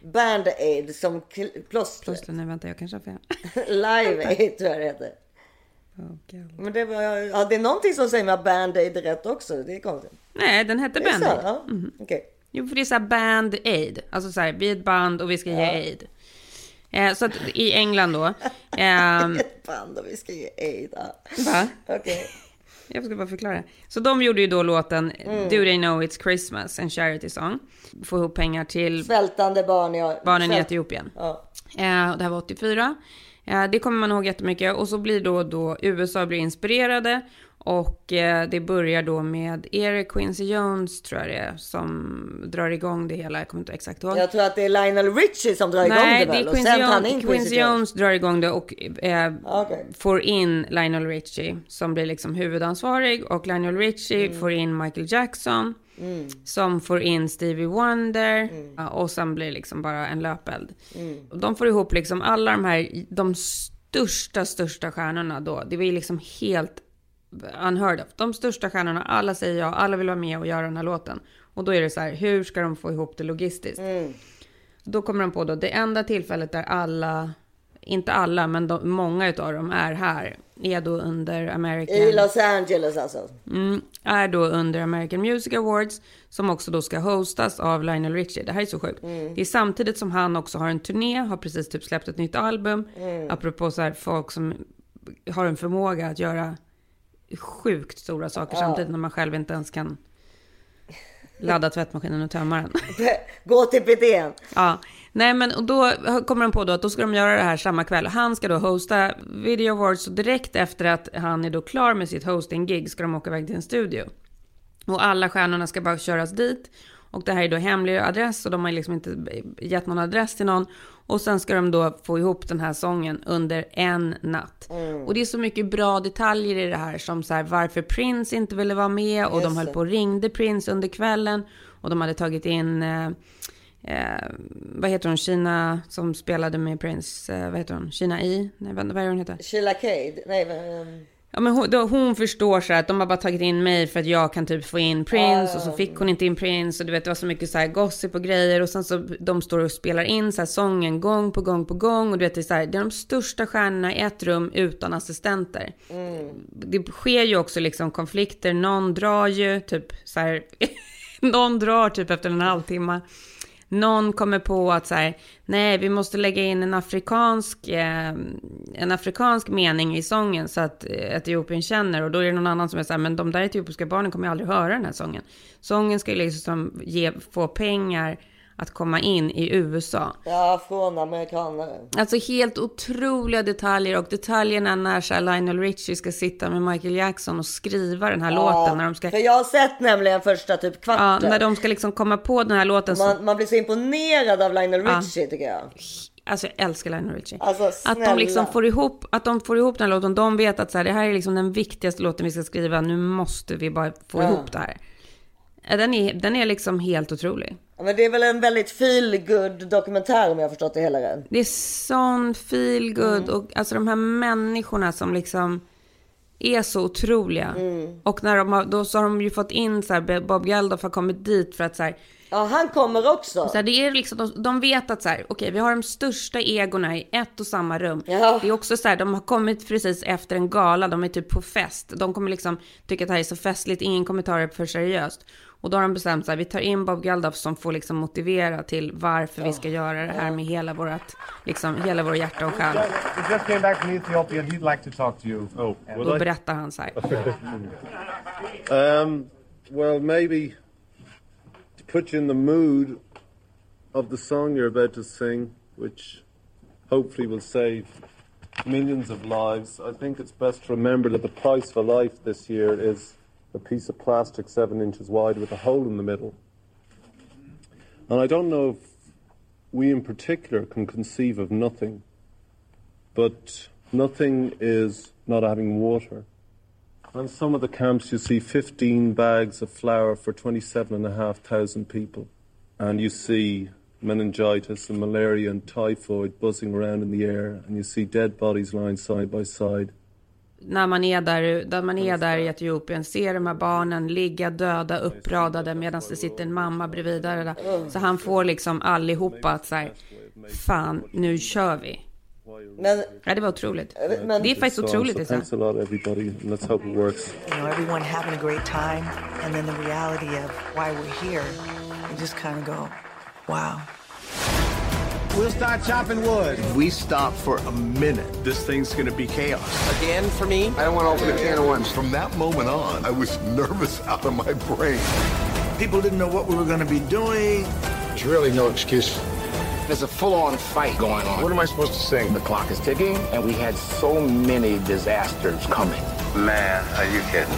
Band-Aid som plåster. Plåster, nej vänta, jag kanske har fel. Live-Aid tror jag det heter. Oh, men det var, ja, det är någonting som säger att Band-Aid är rätt också. Det är konstigt. Nej, den hette Band-Aid. Ja. Mm. Okay. Jo, för det är så här Band-Aid. Alltså så här, vi är ett band och vi ska ja. ge aid. Eh, så att i England då. Eh, ett band och vi ska ge aid. Ja. Va? Okej. Okay. Jag ska bara förklara. Så de gjorde ju då låten mm. Do They Know It's Christmas, en charity song. Få ihop pengar till svältande barn i, barnen Svält... i Etiopien. Ja. Eh, det här var åttiofyra. Eh, det kommer man ihåg jättemycket. Och så blir då, då U S A blir inspirerade. Och eh, det börjar då med Eric Quincy Jones, tror jag det är, som drar igång det hela. Jag kommer inte exakt ihåg. Jag tror att det är Lionel Richie som drar igång Nej, det väl. Nej, det är Quincy, Jones, Quincy, Quincy Jones. Jones drar igång det och eh, okay. får in Lionel Richie som blir liksom huvudansvarig. Och Lionel Richie mm. får in Michael Jackson mm. som får in Stevie Wonder mm. ja, och sen blir det liksom bara en löpeld. Mm. De får ihop liksom alla de här, de största, största stjärnorna då. Det var ju liksom helt unheard of. De största stjärnorna, alla säger ja, alla vill vara med och göra den här låten. Och då är det så här, hur ska de få ihop det logistiskt? Mm. Då kommer de på då, det enda tillfället där alla, inte alla, men de, många utav dem är här, är då under American... I Los Angeles alltså. Mm, är då under American Music Awards, som också då ska hostas av Lionel Richie. Det här är så sjukt. Mm. Det är samtidigt som han också har en turné, har precis typ släppt ett nytt album. Mm. Apropå så här, folk som har en förmåga att göra sjukt stora saker ja. samtidigt när man själv inte ens kan ladda tvättmaskinen och tömma den. Gå till bidén. Ja, nej men och då kommer de på då att då ska de göra det här samma kväll. Han ska då hosta Video Awards och direkt efter att han är då klar med sitt hosting-gig ska de åka iväg till en studio. Och alla stjärnorna ska bara köras dit. Och det här är då hemlig adress och de har liksom inte gett någon adress till någon. Och sen ska de då få ihop den här sången under en natt. Mm. Och det är så mycket bra detaljer i det här. Som så här, varför Prince inte ville vara med. Och Just de höll på och ringde Prince under kvällen. Och de hade tagit in... Eh, eh, vad heter hon? Kina som spelade med Prince. Eh, vad heter hon? Kina I? Nej, vad är hon heter? Sheila Cade. Nej, um... Ja, men hon, då, hon förstår så att de har bara tagit in mig för att jag kan typ få in Prince. Uh. Och så fick hon inte in Prince. Och du vet, det var så mycket så här gossip och grejer. Och sen så de står och spelar in så här sången gång på gång på gång. Och du vet, det är så här, det är de största stjärnorna i ett rum utan assistenter. Mm. Det sker ju också liksom konflikter. Någon drar ju typ så här... någon drar typ efter en halvtimme. Någon kommer på att så här, nej, vi måste lägga in en afrikansk eh, en afrikansk mening i sången så att eh, Etiopien känner. Och då är det någon annan som är så här, men de där etiopiska barnen kommer aldrig höra den här sången. Sången ska ju liksom ge, få pengar att komma in i U S A. Ja, från amerikaner. Alltså helt otroliga detaljer. Och detaljerna när så här, Lionel Richie ska sitta med Michael Jackson och skriva den här ja, låten. När de ska... För jag har sett nämligen första typ kvarten. Ja, när de ska liksom komma på den här låten. Man, så... man blir så imponerad av Lionel Richie ja. tycker jag. Alltså jag älskar Lionel Richie. Alltså, att de liksom får ihop att de får ihop den här låten. De vet att så här, det här är liksom den viktigaste låten vi ska skriva. Nu måste vi bara få ja. ihop det här. Den är, den är liksom helt otrolig. Ja, men det är väl en väldigt feel good dokumentär om jag har förstått det hela rätt. Det är sån feel good mm. och alltså de här människorna som liksom är så otroliga. Mm. Och när de har, då så har de ju fått in så här, Bob Geldof har kommit dit för att så här, ja, han kommer också. Så här, det är liksom, de, de vet att så här, okej, vi har de största egorna i ett och samma rum. Ja. Det är också så här, de har kommit precis efter en gala, de är typ på fest. De kommer liksom tycka att det här är så festligt, ingen kommentar är för seriöst. Och då har de bestämt så här, vi tar in Bob Geldof som får liksom motivera till varför oh. vi ska göra det här med hela vårat, liksom hela vår hjärta och själ. We just came back from Ethiopia and he'd like to talk to you. Oh, då berättar han så här. um, well, maybe to put you in the mood of the song you're about to sing, which hopefully will save millions of lives, I think it's best to remember that the price for life this year is a piece of plastic seven inches wide with a hole in the middle. And I don't know if we in particular can conceive of nothing, but nothing is not having water. On some of the camps you see fifteen bags of flour for twenty-seven and a half thousand people. And you see meningitis and malaria and typhoid buzzing around in the air, and you see dead bodies lying side by side. när man är där, där man är där i Etiopien, ser de här barnen ligga döda, uppradade medan det sitter en mamma bredvid där. Så han får liksom allihopa att så här, fan, nu kör vi. Men, ja, det var otroligt. Men, det är faktiskt otroligt. So thanks a lot, everybody. Let's hope it works. You know, everyone having a great time, and then the reality of why we're here, you just kind of go, wow. We'll start chopping wood. If we stop for a minute, this thing's going to be chaos. Again, for me, I don't want to open a can of worms. From that moment on, I was nervous out of my brain. People didn't know what we were going to be doing. There's really no excuse. There's a full-on fight going on. What am I supposed to sing? The clock is ticking, and we had so many disasters coming. Man, are you kidding?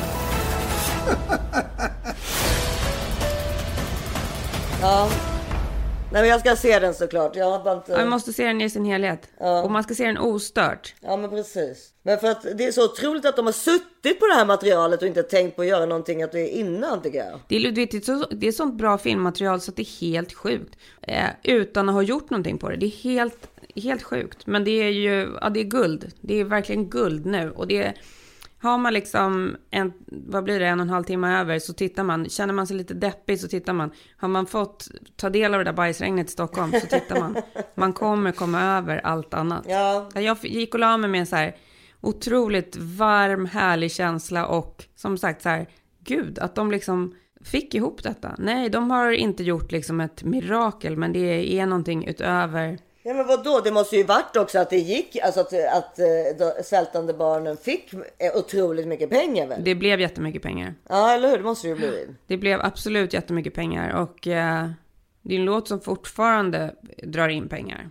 Ja. Nej, men jag ska se den såklart. Jag har bara inte... Man måste se den i sin helhet. Ja. Och man ska se den ostört. Ja, men precis. Men för att det är så otroligt att de har suttit på det här materialet och inte tänkt på att göra någonting att det är innan, tycker jag. Det är, det är, så, det är sånt bra filmmaterial så att det är helt sjukt. Eh, utan att ha gjort någonting på det. Det är helt, helt sjukt. Men det är ju, ja, det är guld. Det är verkligen guld nu. Och det är... Har man liksom en, vad blir det, en och en halv timme över så tittar man, känner man sig lite deppig så tittar man. Har man fått ta del av det där bajsregnet i Stockholm så tittar man. Man kommer komma över allt annat. Ja. Jag gick och la mig med en så här otroligt varm, härlig känsla och som sagt så här, gud, att de liksom fick ihop detta. Nej, de har inte gjort liksom ett mirakel, men det är någonting utöver... Ja, men vadå? Det måste ju varit också att det gick, alltså att, att de svältande barnen fick otroligt mycket pengar väl? Det blev jättemycket pengar. Ja, eller hur? Det måste ju bli. Det blev absolut jättemycket pengar och eh, det är en låt som fortfarande drar in pengar.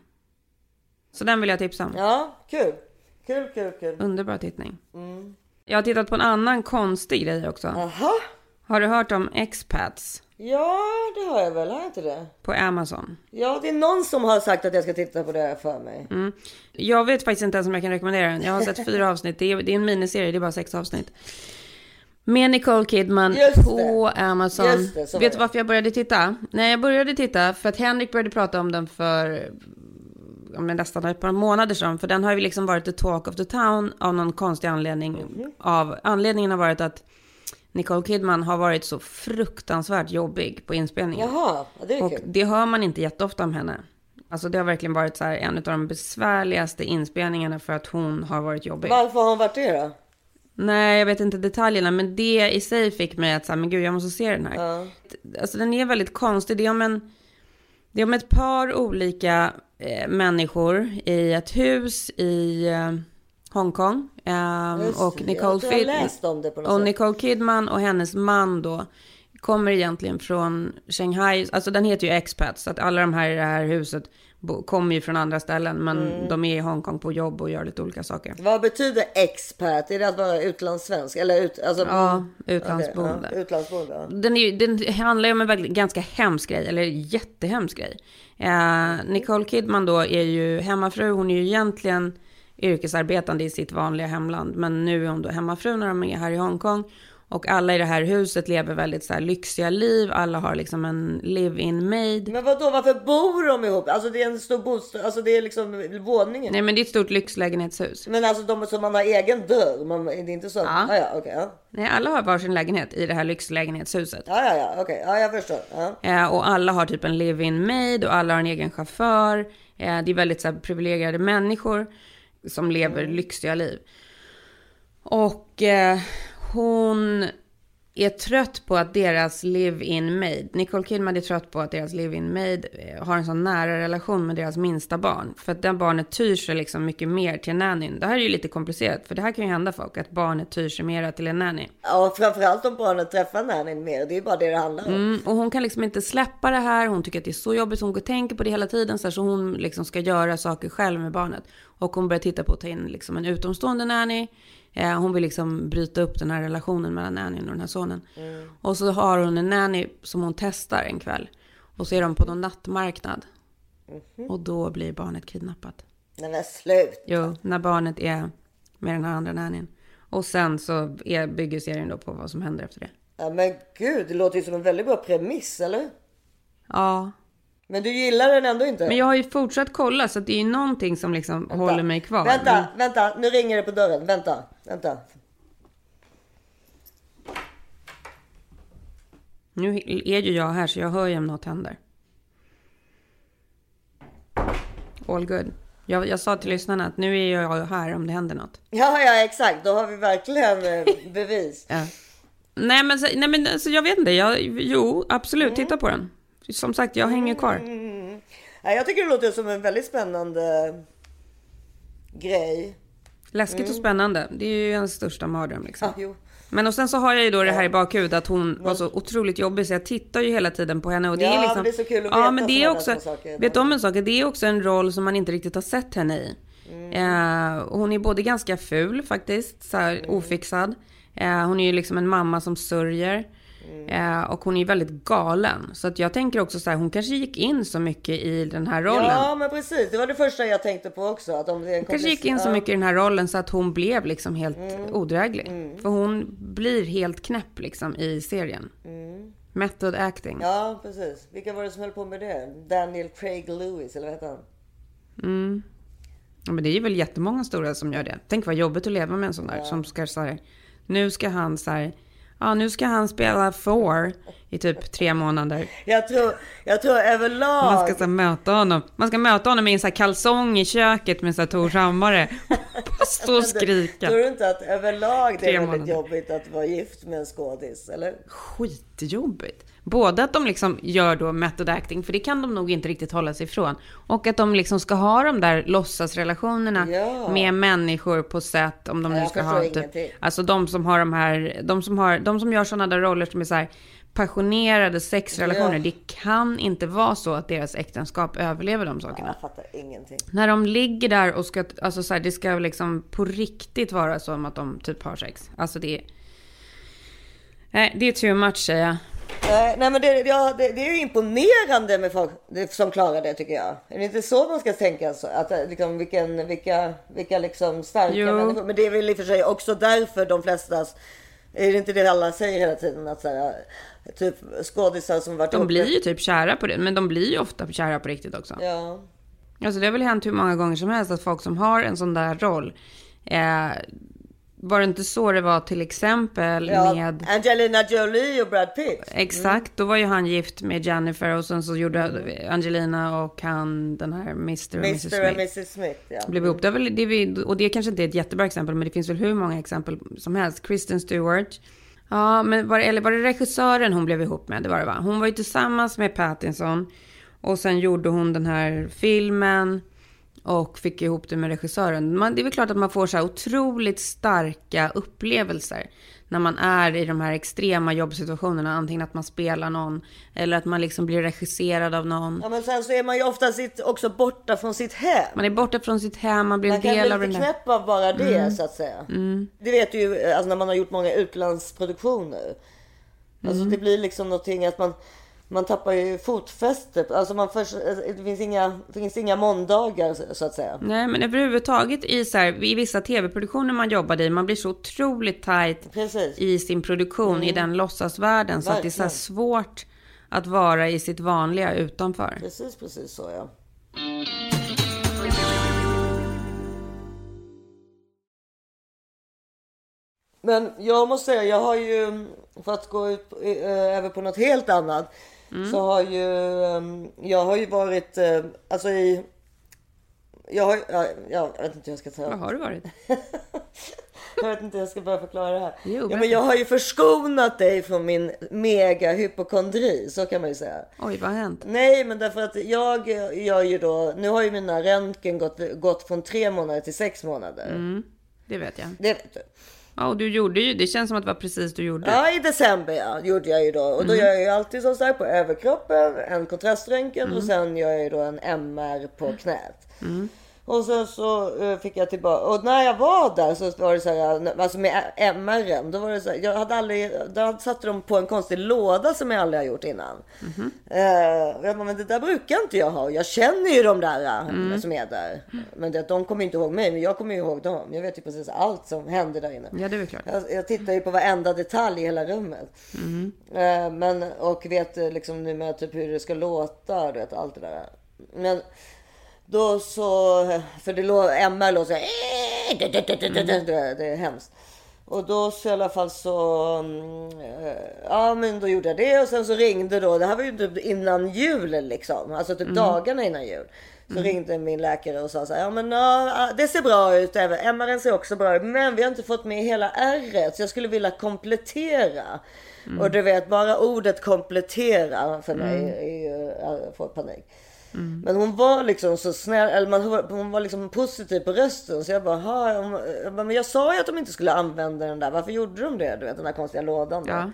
Så den vill jag tipsa om. Ja, kul. Kul, kul, kul. Underbar tittning. Mm. Jag har tittat på en annan konstig grej också. Aha. Har du hört om expats? Ja, det har jag väl. Har jag inte det? På Amazon. Ja, det är någon som har sagt att jag ska titta på det här för mig. Mm. Jag vet faktiskt inte ens om jag kan rekommendera den. Jag har sett fyra avsnitt. Det är, det är en miniserie, det är bara sex avsnitt. Med Nicole Kidman på Amazon. Just det, vet du varför jag började titta? Nej, jag började titta för att Henrik började prata om den för om nästan ett par månader sedan. För den har ju liksom varit the talk of the town av någon konstig anledning. Mm. Av, anledningen har varit att Nicole Kidman har varit så fruktansvärt jobbig på inspelningen. Jaha, det är och kul. Det hör man inte jätteofta om henne. Alltså det har verkligen varit så här en av de besvärligaste inspelningarna för att hon har varit jobbig. Varför har hon varit det då? Nej, jag vet inte detaljerna, men det i sig fick mig att säga, men gud, jag måste se den här. Ja. Alltså den är väldigt konstig. Det är om en, det är om ett par olika eh, människor i ett hus i eh, Hongkong. Um, och Nicole, Fid- och Nicole Kidman och hennes man då kommer egentligen från Shanghai. Alltså den heter ju expats, så att alla de här i det här huset bo- kommer ju från andra ställen, men mm. de är i Hongkong på jobb och gör lite olika saker. Vad betyder expat? Är det att vara utlandssvensk? Eller ut, alltså, ja, utlandsboende. Okay, ja, utlandsboende ja. Den, är ju, den handlar ju om en väldigt, ganska hemsk grej, eller jättehemsk grej. Eh, Nicole Kidman då är ju hemmafru, hon är ju egentligen yrkesarbetande i sitt vanliga hemland, men nu är hon då hemmafru när de är här i Hongkong. Och alla i det här huset lever väldigt så här lyxiga liv. Alla har liksom en live-in maid. Men vadå, varför bor de ihop? Alltså det är en stor bostad, alltså det är liksom våningen. Nej, men det är ett stort lyxlägenhetshus. Men alltså de som man har egen dörr, man, det är inte så. Ja, ah, ja, okay, ja. Nej, alla har varsin lägenhet i det här lyxlägenhetshuset. Ja, ja, ja, okej. Okay. Ja, jag förstår. Ja. Eh, och alla har typ en live-in maid och alla har en egen chaufför. Eh, det är väldigt så här privilegierade människor som lever mm. lyxiga liv. Och eh, hon är trött på att deras live-in maid, Nicole Kidman är trött på att deras live-in maid har en sån nära relation med deras minsta barn. För att den barnet tyr sig liksom mycket mer till nannyn. Det här är ju lite komplicerat, för det här kan ju hända folk, att barnet tyr sig mer till en nanny. Ja, och framförallt om barnet träffar nannyn mer, det är bara det det handlar om. Mm, och hon kan liksom inte släppa det här, hon tycker att det är så jobbigt, hon tänker på det hela tiden, så, här, så hon liksom ska göra saker själv med barnet. Och hon börjar titta på att ta in liksom en utomstående nanny. Eh, hon vill liksom bryta upp den här relationen mellan nannyn och den här sonen. Mm. Och så har hon en nanny som hon testar en kväll. Och så är de på någon nattmarknad. Mm-hmm. Och då blir barnet kidnappat. Den är slut. Jo, när barnet är med den här andra nannyn. Och sen så är, bygger serien då på vad som händer efter det. Ja, men gud, det låter ju som en väldigt bra premiss, eller? Ja. Men du gillar den ändå inte? Men jag har ju fortsatt kolla, så att det är någonting som liksom vänta. håller mig kvar. Vänta, men... vänta, nu ringer det på dörren. Vänta, vänta. Nu är ju jag här, så jag hör ju om något händer. All good. Jag, jag sa till lyssnarna att nu är jag här om det händer något. Ja, ja, exakt. Då har vi verkligen bevis. Ja. Nej, men, nej, men alltså, jag vet inte. Jag, jo, absolut. Mm. Titta på den. Som sagt, jag hänger kvar. Mm. Ja, jag tycker det låter som en väldigt spännande grej. Läskigt mm. och spännande. Det är ju en största mardröm liksom. Ah, jo. Men och sen så har jag ju då det här i bakhuvudet att hon var så otroligt jobbig, så jag tittar ju hela tiden på henne och det ja, är liksom men det är så kul att veta. Ja, men det är också vet om en sak, det är också en roll som man inte riktigt har sett henne i. Mm. Eh, hon är både ganska ful faktiskt, så här, mm. ofixad. Eh, hon är ju liksom en mamma som sörjer. Mm. Eh, och hon är väldigt galen. Så att jag tänker också så här, hon kanske gick in så mycket i den här rollen. Ja, men precis. Det var det första jag tänkte på också. Att om det är en hon kanske gick in så mycket i den här rollen så att hon blev liksom helt mm. odräglig. Mm. För hon blir helt knäpp liksom i serien. Mm. Method acting. Ja, precis. Vilka var det som höll på med det? Daniel Craig Lewis, eller vad heter han? Mm. Ja, men det är ju väl jättemånga stora som gör det. Tänk vad jobbigt att leva med en sån där. Ja. Som ska så här, nu ska han så här... Ja, nu ska han spela Thor i typ tre månader. Jag tror, jag tror överlag... Man ska så möta honom. Man ska möta honom i en så här kalsong i köket med så här Thors hammare. Bara stå och skrika. Tror du inte att överlag det är väldigt månader. jobbigt att vara gift med en skådis, eller? Skitjobbigt. Både att de liksom gör då method acting, för det kan de nog inte riktigt hålla sig ifrån. Och att de liksom ska ha de där låtsasrelationerna ja. med människor på sätt, om de nu ska ha typ, alltså de som har de här, de som har, de som gör sådana där roller som är så här passionerade sexrelationer. Ja. Det kan inte vara så att deras äktenskap överlever de sakerna. Jag fattar ingenting. När de ligger där och ska, alltså så här, det ska liksom på riktigt vara som att de typ har sex. Alltså det är, nej, det är too much, säger jag. Nej, nej men det, ja, det, det är ju imponerande med folk som klarar det, tycker jag. Är det inte så man ska tänka? Så? Att, liksom, vilken, vilka vilka liksom starka jo. människor. Men det är väl i och för sig också därför de flesta... Är det inte det alla säger hela tiden? Att så här, typ skådisar som varit... De uppe. Blir ju typ kära på det. Men de blir ju ofta kära på riktigt också. Ja. Alltså det har väl hänt hur många gånger som helst att folk som har en sån där roll... Eh, var det inte så det var till exempel ja, med... Angelina Jolie och Brad Pitt. Exakt, mm. Då var ju han gift med Jennifer och sen så gjorde mm. Angelina och han den här mister och missus Smith. och missus Smith, ja. Blev ihop. Det väl, det vi, och det kanske inte är ett jättebra exempel, men det finns väl hur många exempel som helst. Kristen Stewart. Ja, men var, eller var det regissören hon blev ihop med? Det var det, va? Hon var ju tillsammans med Pattinson och sen gjorde hon den här filmen... Och fick ihop det med regissören. Man, det är väl klart att man får så här otroligt starka upplevelser. När man är i de här extrema jobbsituationerna. Antingen att man spelar någon. Eller att man liksom blir regisserad av någon. Ja, men sen så är man ju ofta sitt, också borta från sitt hem. Man är borta från sitt hem. Man blir man en del av den där. Man kan bli lite knäpp av bara det, mm. så att säga. Mm. Det vet du ju alltså, när man har gjort många utlandsproduktioner. Alltså mm. det blir liksom någonting att man... Man tappar ju fotfästet. Alltså man först, det finns inga, det finns inga måndagar så att säga. Nej, men överhuvudtaget i, så här, i vissa tv-produktioner man jobbade i. Man blir så otroligt tajt Precis. i sin produktion. Mm. I den låtsasvärlden. Så verkligen. Att det är så svårt att vara i sitt vanliga utanför. Precis, precis så, ja. Men jag måste säga, jag har ju, för att gå ut över på något helt annat, mm. så har ju, jag har ju varit, alltså i, jag har, ja, jag vet inte hur jag ska ta. Vad har du varit? Jag vet inte hur jag ska börja förklara det här. Jo, ja, men jag har ju förskonat dig från min mega hypokondri, så kan man ju säga. Oj, vad har hänt? Nej, men därför att jag gör ju då, nu har ju mina röntgen gått, gått från tre månader till sex månader. Mm, det vet jag. Det vet du. Ja, och du gjorde ju, det känns som att det var precis du gjorde. Ja, i december ja, gjorde jag ju då. Och då mm. gör jag ju alltid så här på överkroppen, en kontraströntgen mm. och sen gör jag ju då en M R på knät. Mm. Och sen så uh, fick jag tillbaka, och när jag var där så var det så här, alltså med M R M, då var det så här, jag hade aldrig, då satte de på en konstig låda som jag aldrig har gjort innan. Mm-hmm. Uh, jag bara, men det där brukar inte jag ha, jag känner ju de där mm. som är där. Men det, de kommer inte ihåg mig, men jag kommer ju ihåg dem. Jag vet ju precis allt som händer där inne. Ja, det är klart. Jag, jag tittar ju på varenda detalj i hela rummet. Mm. Uh, men, och vet liksom nu med typ hur det ska låta, du vet, allt det där. Men då så, för det låg, M R låg så här, mm. det, det är hemskt. Och då så i alla fall så, ja men då gjorde jag det, och sen så ringde då, det här var ju typ innan jul liksom, alltså typ mm. dagarna innan jul. Så mm. ringde min läkare och sa så här, ja men ja, det ser bra ut, även M R ser också bra ut, men vi har inte fått med hela ärret, så jag skulle vilja komplettera. Mm. Och du vet, bara ordet komplettera för mig mm. är ju, jag får panik. Mm. Men hon var liksom så snäll, eller man, hon var liksom positiv på rösten, så jag bara, ha, jag bara, men jag sa ju att de inte skulle använda den där, varför gjorde de det, du vet, den där konstiga lådan då? Ja.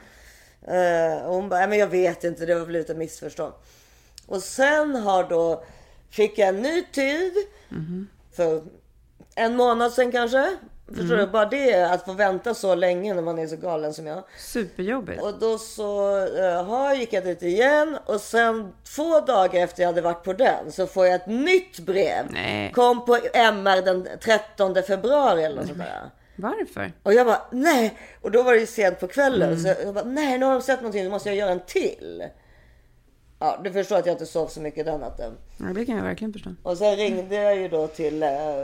Uh, och hon bara, men jag vet inte, det har blivit ett missförstånd. Och sen har då fick jag en ny tid mm. för en månad sen kanske. Förstår mm. du? Bara det, att få vänta så länge när man är så galen som jag. Superjobbigt. Och då så uh, gick jag dit igen. Och sen två dagar efter jag hade varit på den så får jag ett nytt brev. Nej. Kom på M R den trettonde februari eller något sånt där. Varför? Och jag bara, nej. Och då var det ju sent på kvällen. Mm. Så jag bara, nej, nu har de sett någonting, så måste jag göra en till. Ja, du förstår att jag inte sov så mycket den natten. Ja, det kan jag verkligen förstå. Och sen ringde jag ju då till,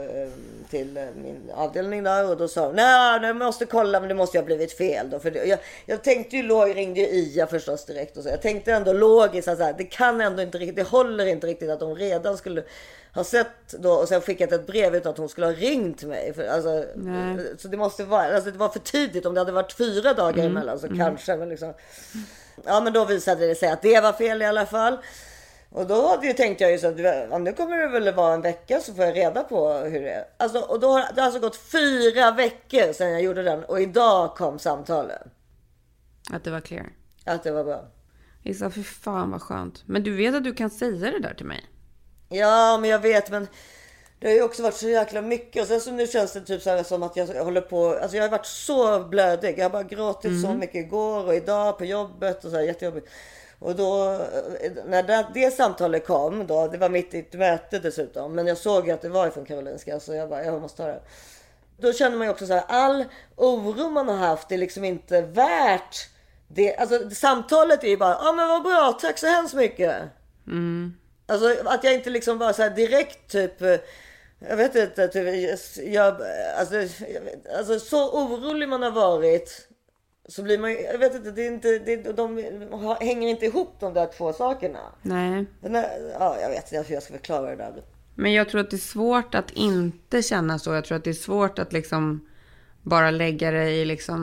till min avdelning där, och då sa de, nej, jag måste kolla, men det måste ju ha blivit fel då. För det, jag, jag tänkte ju, jag ringde ju I A förstås direkt och så. Jag tänkte ändå logiskt att så här, det kan ändå inte riktigt, det håller inte riktigt att de redan skulle ha sett då, och sen skickat ett brev utan att hon skulle ha ringt mig. För, alltså, så det måste vara, alltså det var för tidigt, om det hade varit fyra dagar mm. emellan så mm. kanske, men liksom... Ja, men då visade det sig att det var fel i alla fall. Och då hade ju tänkt jag ju så att ja, nu kommer det väl vara en vecka så får jag reda på hur det är. Alltså, och då har det alltså gått fyra veckor sedan jag gjorde den. Och idag kom samtalen. Att det var clear. Att det var bra. Issa, för fan vad skönt. Men du vet att du kan säga det där till mig. Ja, men jag vet, men... Det har ju också varit så jäkla mycket. Och sen så nu känns det typ så här som att jag håller på... Alltså jag har varit så blödig. Jag har bara gråtit mm. så mycket igår och idag på jobbet. Och så här, jättejobbigt. Och då... När det, det samtalet kom då... Det var mitt i ett möte dessutom. Men jag såg att det var från Karolinska. Så jag bara, jag måste ta det. Då känner man ju också så här... All oro man har haft är liksom inte värt... Det, alltså samtalet är ju bara... Ja, men vad bra. Tack så hemskt mycket. Mm. Alltså att jag inte liksom bara så här direkt typ... Jag vet inte, typ, jag, alltså, jag vet, alltså så orolig man har varit så blir man, jag vet inte, det är inte det, de hänger inte ihop de där två sakerna. Nej. Här, ja, jag vet inte hur jag ska förklara det där. Men jag tror att det är svårt att inte känna så. Jag tror att det är svårt att liksom bara lägga det i liksom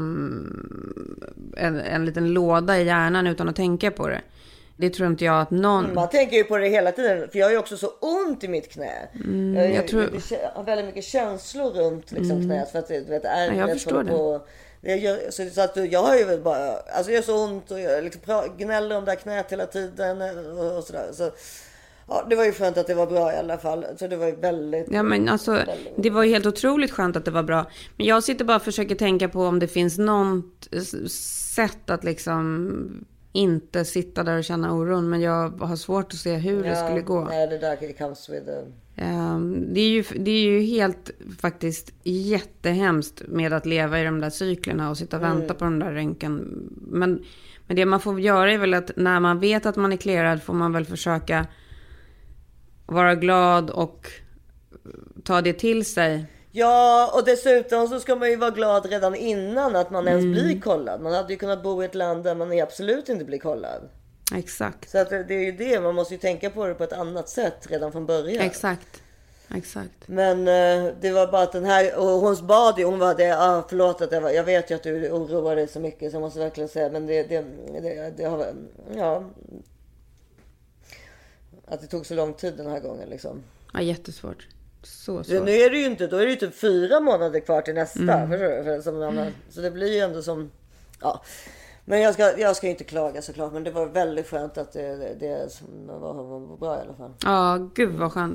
en, en liten låda i hjärnan utan att tänka på det. Det tror inte jag att någon... Man tänker ju på det hela tiden. För jag har ju också så ont i mitt knä. Mm, jag, jag, tror... jag har väldigt mycket känslor runt liksom, mm. knät. För att du vet, är ja, jag förstår det. På, det gör, så, så att jag har ju bara... Alltså jag har så ont och jag liksom gnäller om det här knät hela tiden. Och, och sådär. Så, ja, det var ju skönt att det var bra i alla fall. Så det var ju väldigt... Ja, men alltså, väldigt... det var ju helt otroligt skönt att det var bra. Men jag sitter bara och försöker tänka på om det finns något sätt att liksom... inte sitta där och känna oron, men jag har svårt att se hur ja, det skulle gå. Nej, det där comes with the... um, det, är ju, det är ju helt faktiskt jättehemskt med att leva i de där cyklerna och sitta och vänta mm. på den där röntgen. Men, men det man får göra är väl att när man vet att man är klarad får man väl försöka vara glad och ta det till sig. Ja, och dessutom så ska man ju vara glad redan innan att man ens mm. blir kollad. Man hade ju kunnat bo i ett land där man absolut inte blir kollad. Exakt. Så att det är ju det, man måste ju tänka på det på ett annat sätt redan från början. Exakt. Exakt. Men uh, det var bara att den här, och hon bad ju, hon var det, ah, förlåt att jag, var, jag vet ju att du oroar dig så mycket så jag måste verkligen säga, men det, det, det, det har, ja, att det tog så lång tid den här gången liksom. Ja, jättesvårt. Så, så. Nu är det ju inte, då är det ju typ fyra månader kvar till nästa. Mm. För, för, som mm. Så det blir ju ändå som... Ja. Men jag ska, jag ska inte klaga såklart. Men det var väldigt skönt att det, det, det var, var bra i alla fall. Ja, gud vad skönt.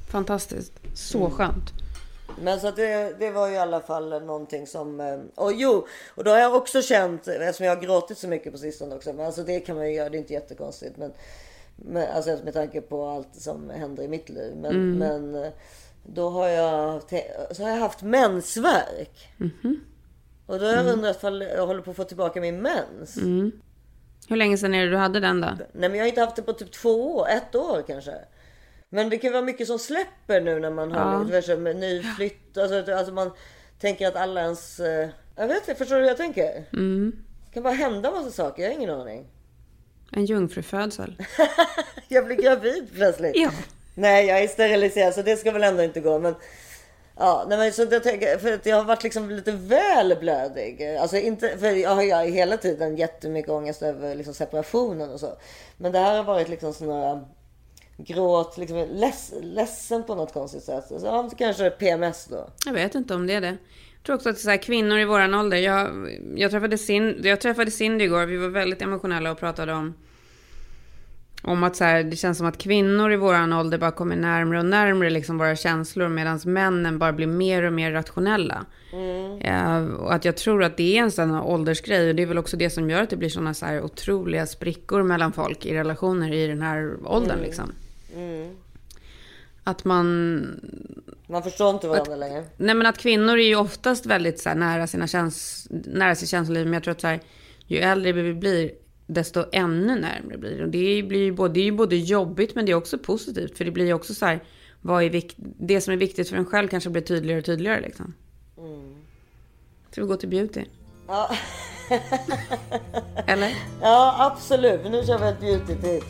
Fantastiskt. Så mm. skönt. Men så att det, det var ju i alla fall någonting som... Och jo, och då har jag också känt, eftersom jag har gråtit så mycket på sistone också, men alltså det kan man ju göra, det är inte jättekonstigt, men, men alltså med tanke på allt som händer i mitt liv. Men, mm. men då har jag, så har jag haft mensvärk. Mm-hmm. Och då har jag mm. undrat ifall jag håller på att få tillbaka min mens. Mm. Hur länge sedan är det du hade den då? Nej, men jag har inte haft det på typ två år, ett år kanske. Men det kan vara mycket som släpper nu när man har ja. diverse med nyflytt. Alltså, alltså man tänker att alla ens... Jag vet inte, förstår du hur jag tänker? Mm. Det kan bara hända massa saker, jag har ingen aning. En jungfrufödsel. Jag blir gravid plötsligt. Ja. Nej, jag är steriliserad så det ska väl ändå inte gå. Men ja, nej, men så jag tänker, för att jag har varit liksom lite väl blödig. Alltså inte, för jag har ju hela tiden jättemycket ångest över liksom separationen och så. Men det här har varit liksom såna... gråt, liksom leds, ledsen på något konstigt sätt. Så ja, kanske P M S då. Jag vet inte om det är det. Jag tror också att så här, kvinnor i våran ålder. Jag, jag, träffade Cindy, jag träffade Cindy igår. Vi var väldigt emotionella och pratade om om att så här, det känns som att kvinnor i våran ålder bara kommer närmare och närmare liksom våra känslor, medan männen bara blir mer och mer rationella. Mm. Ja, och att jag tror att det är en sån här åldersgrej, och det är väl också det som gör att det blir såna så här otroliga sprickor mellan folk i relationer i den här åldern. Mm. Liksom. Mm. Att man man förstår inte varandra att, längre. Nej, men att kvinnor är ju oftast väldigt så här, nära sina käns nära sitt känsloliv, men jag tror att så här, ju äldre vi blir desto ännu närmare blir det. Och det blir ju både, det är ju både jobbigt, men det är också positivt, för det blir ju också så här, vad är vikt, det som är viktigt för en själv kanske blir tydligare och tydligare liksom. Mm. Ska vi gå till beauty? Ja. Eller? Ja, absolut. Nu kör vi ett beauty-tips.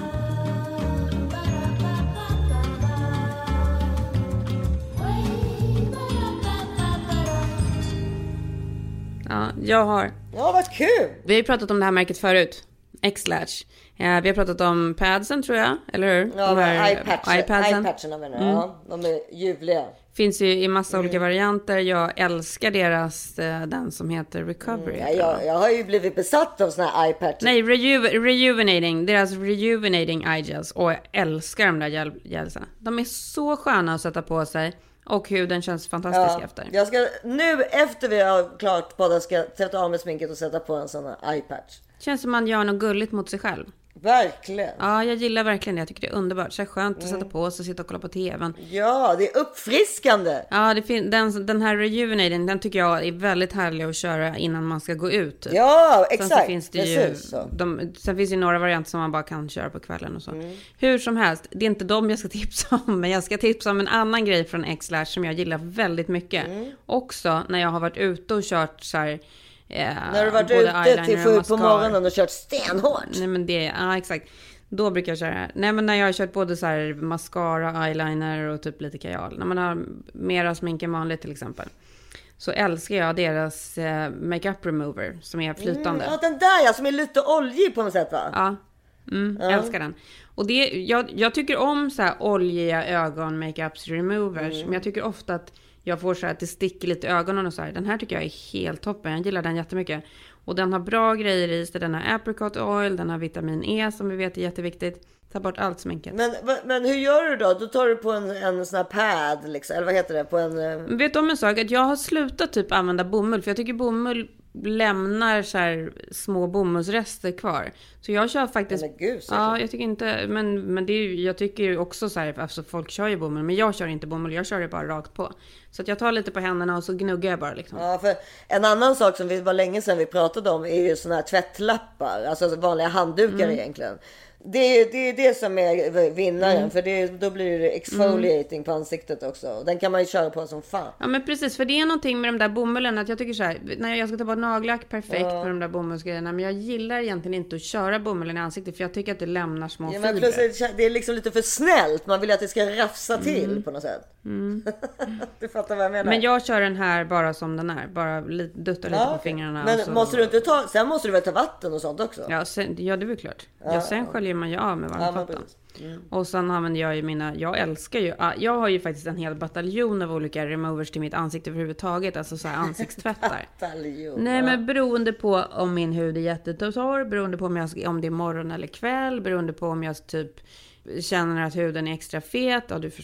Ja, jag har. Ja, vad kul! Vi har ju pratat om det här märket förut. X-Lash. Ja, vi har pratat om padsen, tror jag. Eller hur? Ja, iPatcherna menar jag. Mm. Ja, de är ljuvliga. Finns ju i massa mm. olika varianter. Jag älskar deras, den som heter Recovery. Mm, ja, jag, jag har ju blivit besatt av såna här iPatcher. Nej, reju- Rejuvenating. Deras Rejuvenating Eye Gels. Och jag älskar de där gel- gelsen. De är så sköna att sätta på sig. Och huden känns fantastisk ja, efter. Jag ska, nu efter vi har klart podden ska jag sätta av med sminket och sätta på en sån här iPatch. Känns som man gör något gulligt mot sig själv. Verkligen. Ja, jag gillar verkligen det. Jag tycker det är underbart. Så är skönt att mm. sätta på sig och sitta och kolla på tvn. Ja, det är uppfriskande. Ja, det fin- den, den här Rejuvenating, den tycker jag är väldigt härlig att köra innan man ska gå ut. Ja, exakt. Sen, så finns det ju, de, sen finns det ju några varianter som man bara kan köra på kvällen och så. Mm. Hur som helst, det är inte dem jag ska tipsa om. Men jag ska tipsa om en annan grej från X-Lash som jag gillar väldigt mycket. Mm. Också när jag har varit ute och kört så här... Yeah, när du varit ute till sju på morgonen och kört stenhårt. Nej, men det, ja exakt. Då brukar jag köra. Nej, men när jag har kört både så här mascara, eyeliner och typ lite kajal. När man har mera smink än vanligt till exempel. Så älskar jag deras eh, makeup remover som är flytande. Mm, ja, den där ja, som är lite oljig på något sätt, va? Ja. Mm, ja. Älskar den. Och det, jag, jag tycker om så här oljiga ögon makeups removers. Mm. Men jag tycker ofta att jag får så här att det sticker lite i ögonen och så här. Den här tycker jag är helt toppen. Jag gillar den jättemycket. Och den har bra grejer i sig. Den har apricot oil. Den har vitamin E som vi vet är jätteviktigt. Ta bort allt sminket. Men, men hur gör du då? Då tar du på en, en sån här pad liksom. Eller vad heter det? På en... Vet du om en sak? Att jag har slutat typ använda bomull. För jag tycker bomull lämnar så här små bomullsrester kvar. Så jag kör faktiskt... Men gud, ja, jag tycker inte... Men, men det är, jag tycker ju också så här... Alltså folk kör ju bomull. Men jag kör inte bomull. Jag kör det bara rakt på. Så att jag tar lite på händerna och så gnuggar jag bara liksom. Ja, för en annan sak som vi var länge sedan vi pratade om är ju såna här tvättlappar. Alltså vanliga handdukar mm. egentligen. Det är, det är det som är vinnaren. Mm. För det, då blir det exfoliating mm. på ansiktet också. Den kan man ju köra på som fan. Ja, men precis. För det är någonting med de där bomullen. Att jag tycker så här. När jag ska ta bort nagellack perfekt ja. med de där bomullsgrejerna. Men jag gillar egentligen inte att köra bomullen i ansiktet. För jag tycker att det lämnar små ja, men fibrer. Det är liksom lite för snällt. Man vill att det ska rafsa till mm. på något sätt. Mm. Du fattar vad jag menar. Men jag kör den här bara som den är. Bara lite, duttar lite ja, på fingrarna. Men och så... måste du inte ta... Sen måste du väl ta vatten och sånt också? Ja, sen, ja det är väl klart. Ja, ja, sen ja. sköljer man ju av med varmvatten. Ja, mm. Och sen använder jag ju mina... Jag älskar ju... Jag har ju faktiskt en hel bataljon av olika removers till mitt ansikte överhuvudtaget. Alltså så här ansiktstvättar. bataljon, Nej, ja. men beroende på om min hud är jättetorr. Beroende på om, jag, om det är morgon eller kväll. Beroende på om jag typ känner att huden är extra fet. Ja, du förstår.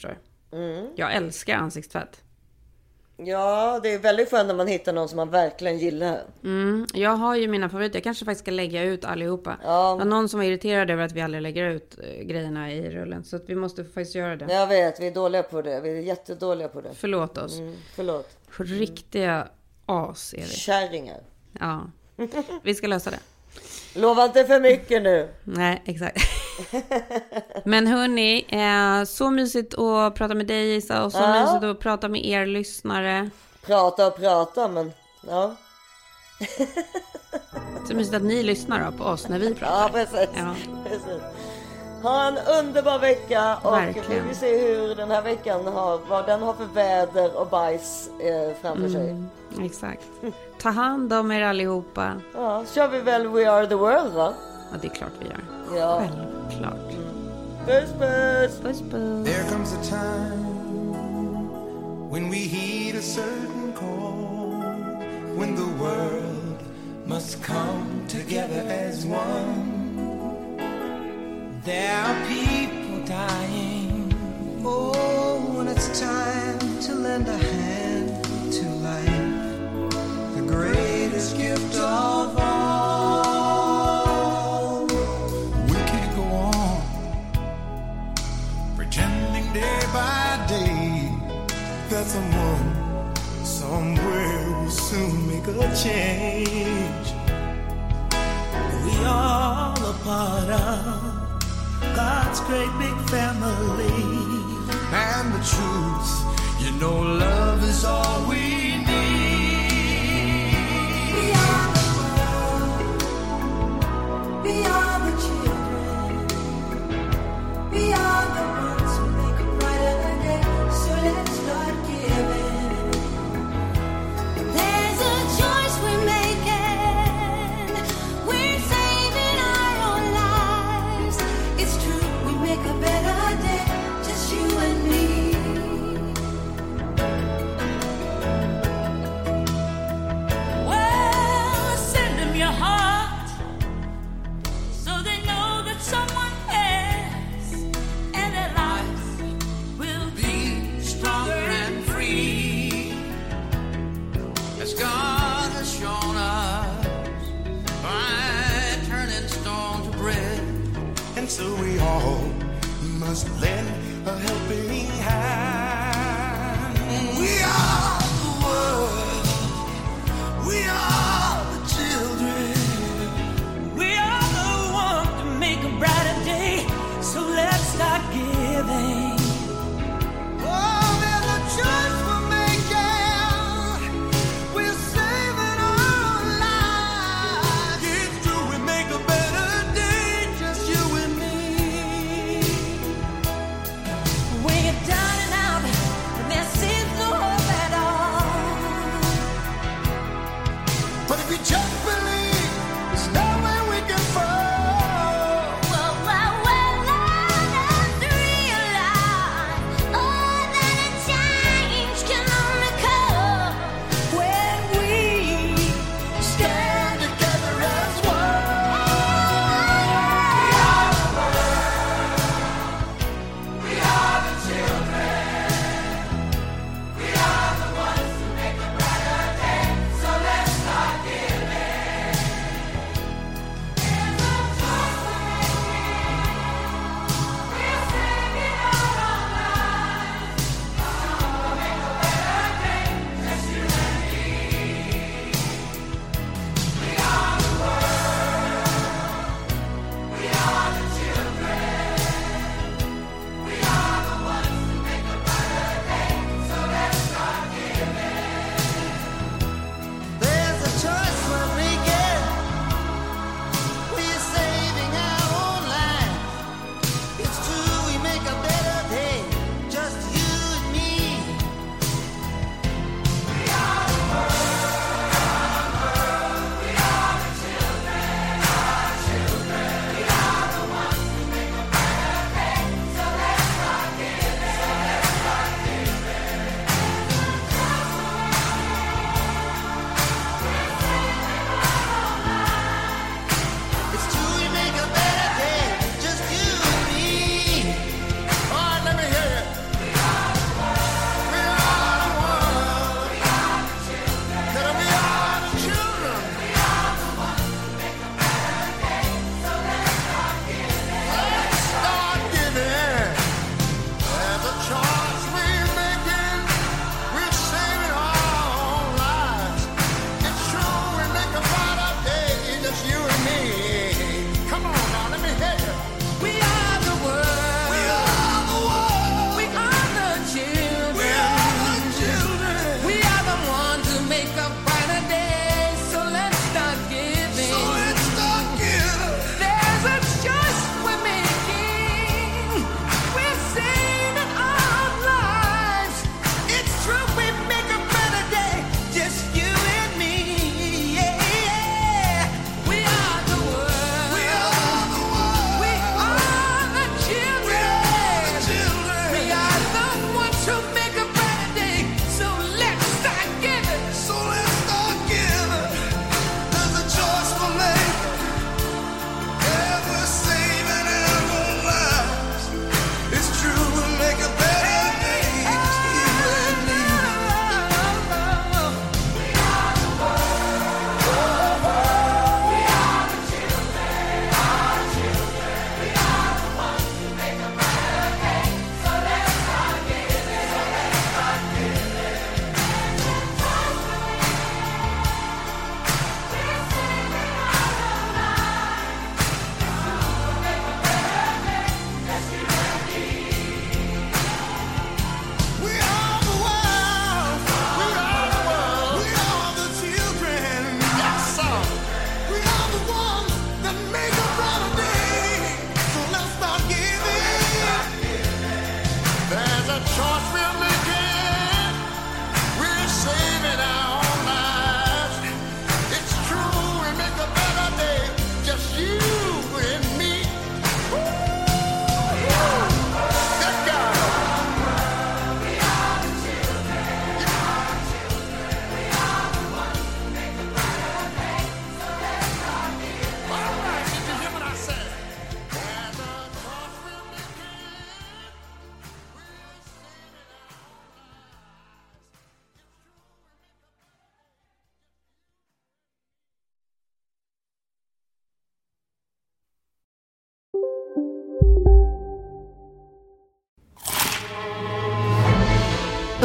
Mm. Jag älskar ansiktstvätt. Ja, det är väldigt skönt när man hittar någon som man verkligen gillar. Mm, jag har ju mina favoriter. Jag kanske faktiskt ska lägga ut allihopa. Ja. Det var någon som var irriterad över att vi aldrig lägger ut eh, grejerna i rullen. Så att vi måste faktiskt göra det. Jag vet, vi är dåliga på det. Vi är jättedåliga på det. Förlåt oss. Mm, förlåt. Riktiga as är vi. Kärringar. Ja, vi ska lösa det. Lova inte för mycket nu. Nej, exakt. Men hörni, eh, så mysigt att prata med dig, Isa. Och så Ja. mysigt att prata med er lyssnare. Prata och prata, men ja. Så mysigt att ni lyssnar då på oss när vi pratar. Ja, precis. Ja. precis. Ha en underbar vecka. Och Verkligen. vi vill se hur den här veckan har, vad den har för väder och bajs eh, framför sig. Mm, exakt. Ta hand om er allihopa. Ja, kör vi väl We Are The World, va? Ja, det är klart vi gör. Ja. Självklart. Puss, puss. Puss, puss. There comes a time when we heed a certain call, when the world must come together as one. There are people dying. Oh, when it's time to lend a hand to life, the greatest gift of all. We can't go on pretending day by day that someone somewhere will soon make a change. We all a part of God's great big family. And the truth, you know, love is all we need. We are the world. We are the children. We are the ones who make a brighter day. So let's start giving. There's a choice we're making. We're saving our own lives. It's true, we make a better day. Just you and me. Well, send them your heart so they know that someone cares, and their lives will be stronger and free, as God has shown us by turning stone to bread. And so we all must lend a helping hand. We are the world. We are the children. We are the ones to make a brighter day. So let's start giving. Oh, there's a choice we're making. We're saving our lives. It's true, we make a better day. Just you and me. When you're down and out, and there seems no hope at all. But if you just believe, there's no way we can fall. Well, well, well, let's realize, oh, that a change can only come when we stand together as one. We are the children. We are the ones who make a brighter day. So let's start giving.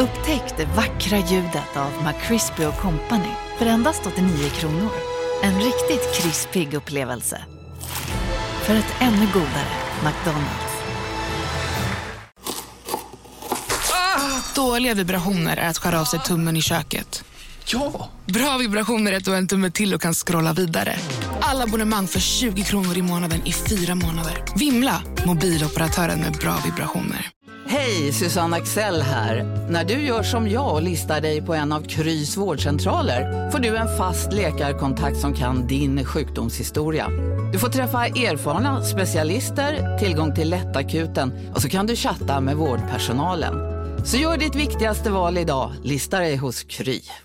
Upptäck det vackra ljudet av McCrispy Company för endast åttionio kronor. En riktigt krispig upplevelse. För ett ännu godare McDonald's. Ah, dåliga vibrationer är att skära av sig tummen i köket. Ja! Bra vibrationer är att du har en tumme till och kan scrolla vidare. Alla abonnemang för tjugo kronor i månaden i fyra månader. Vimla, mobiloperatören med bra vibrationer. Hej, Susanne Axel här. När du gör som jag och listar dig på en av Krys vårdcentraler får du en fast läkarkontakt som kan din sjukdomshistoria. Du får träffa erfarna specialister, tillgång till lättakuten och så kan du chatta med vårdpersonalen. Så gör ditt viktigaste val idag, listar dig hos Kry.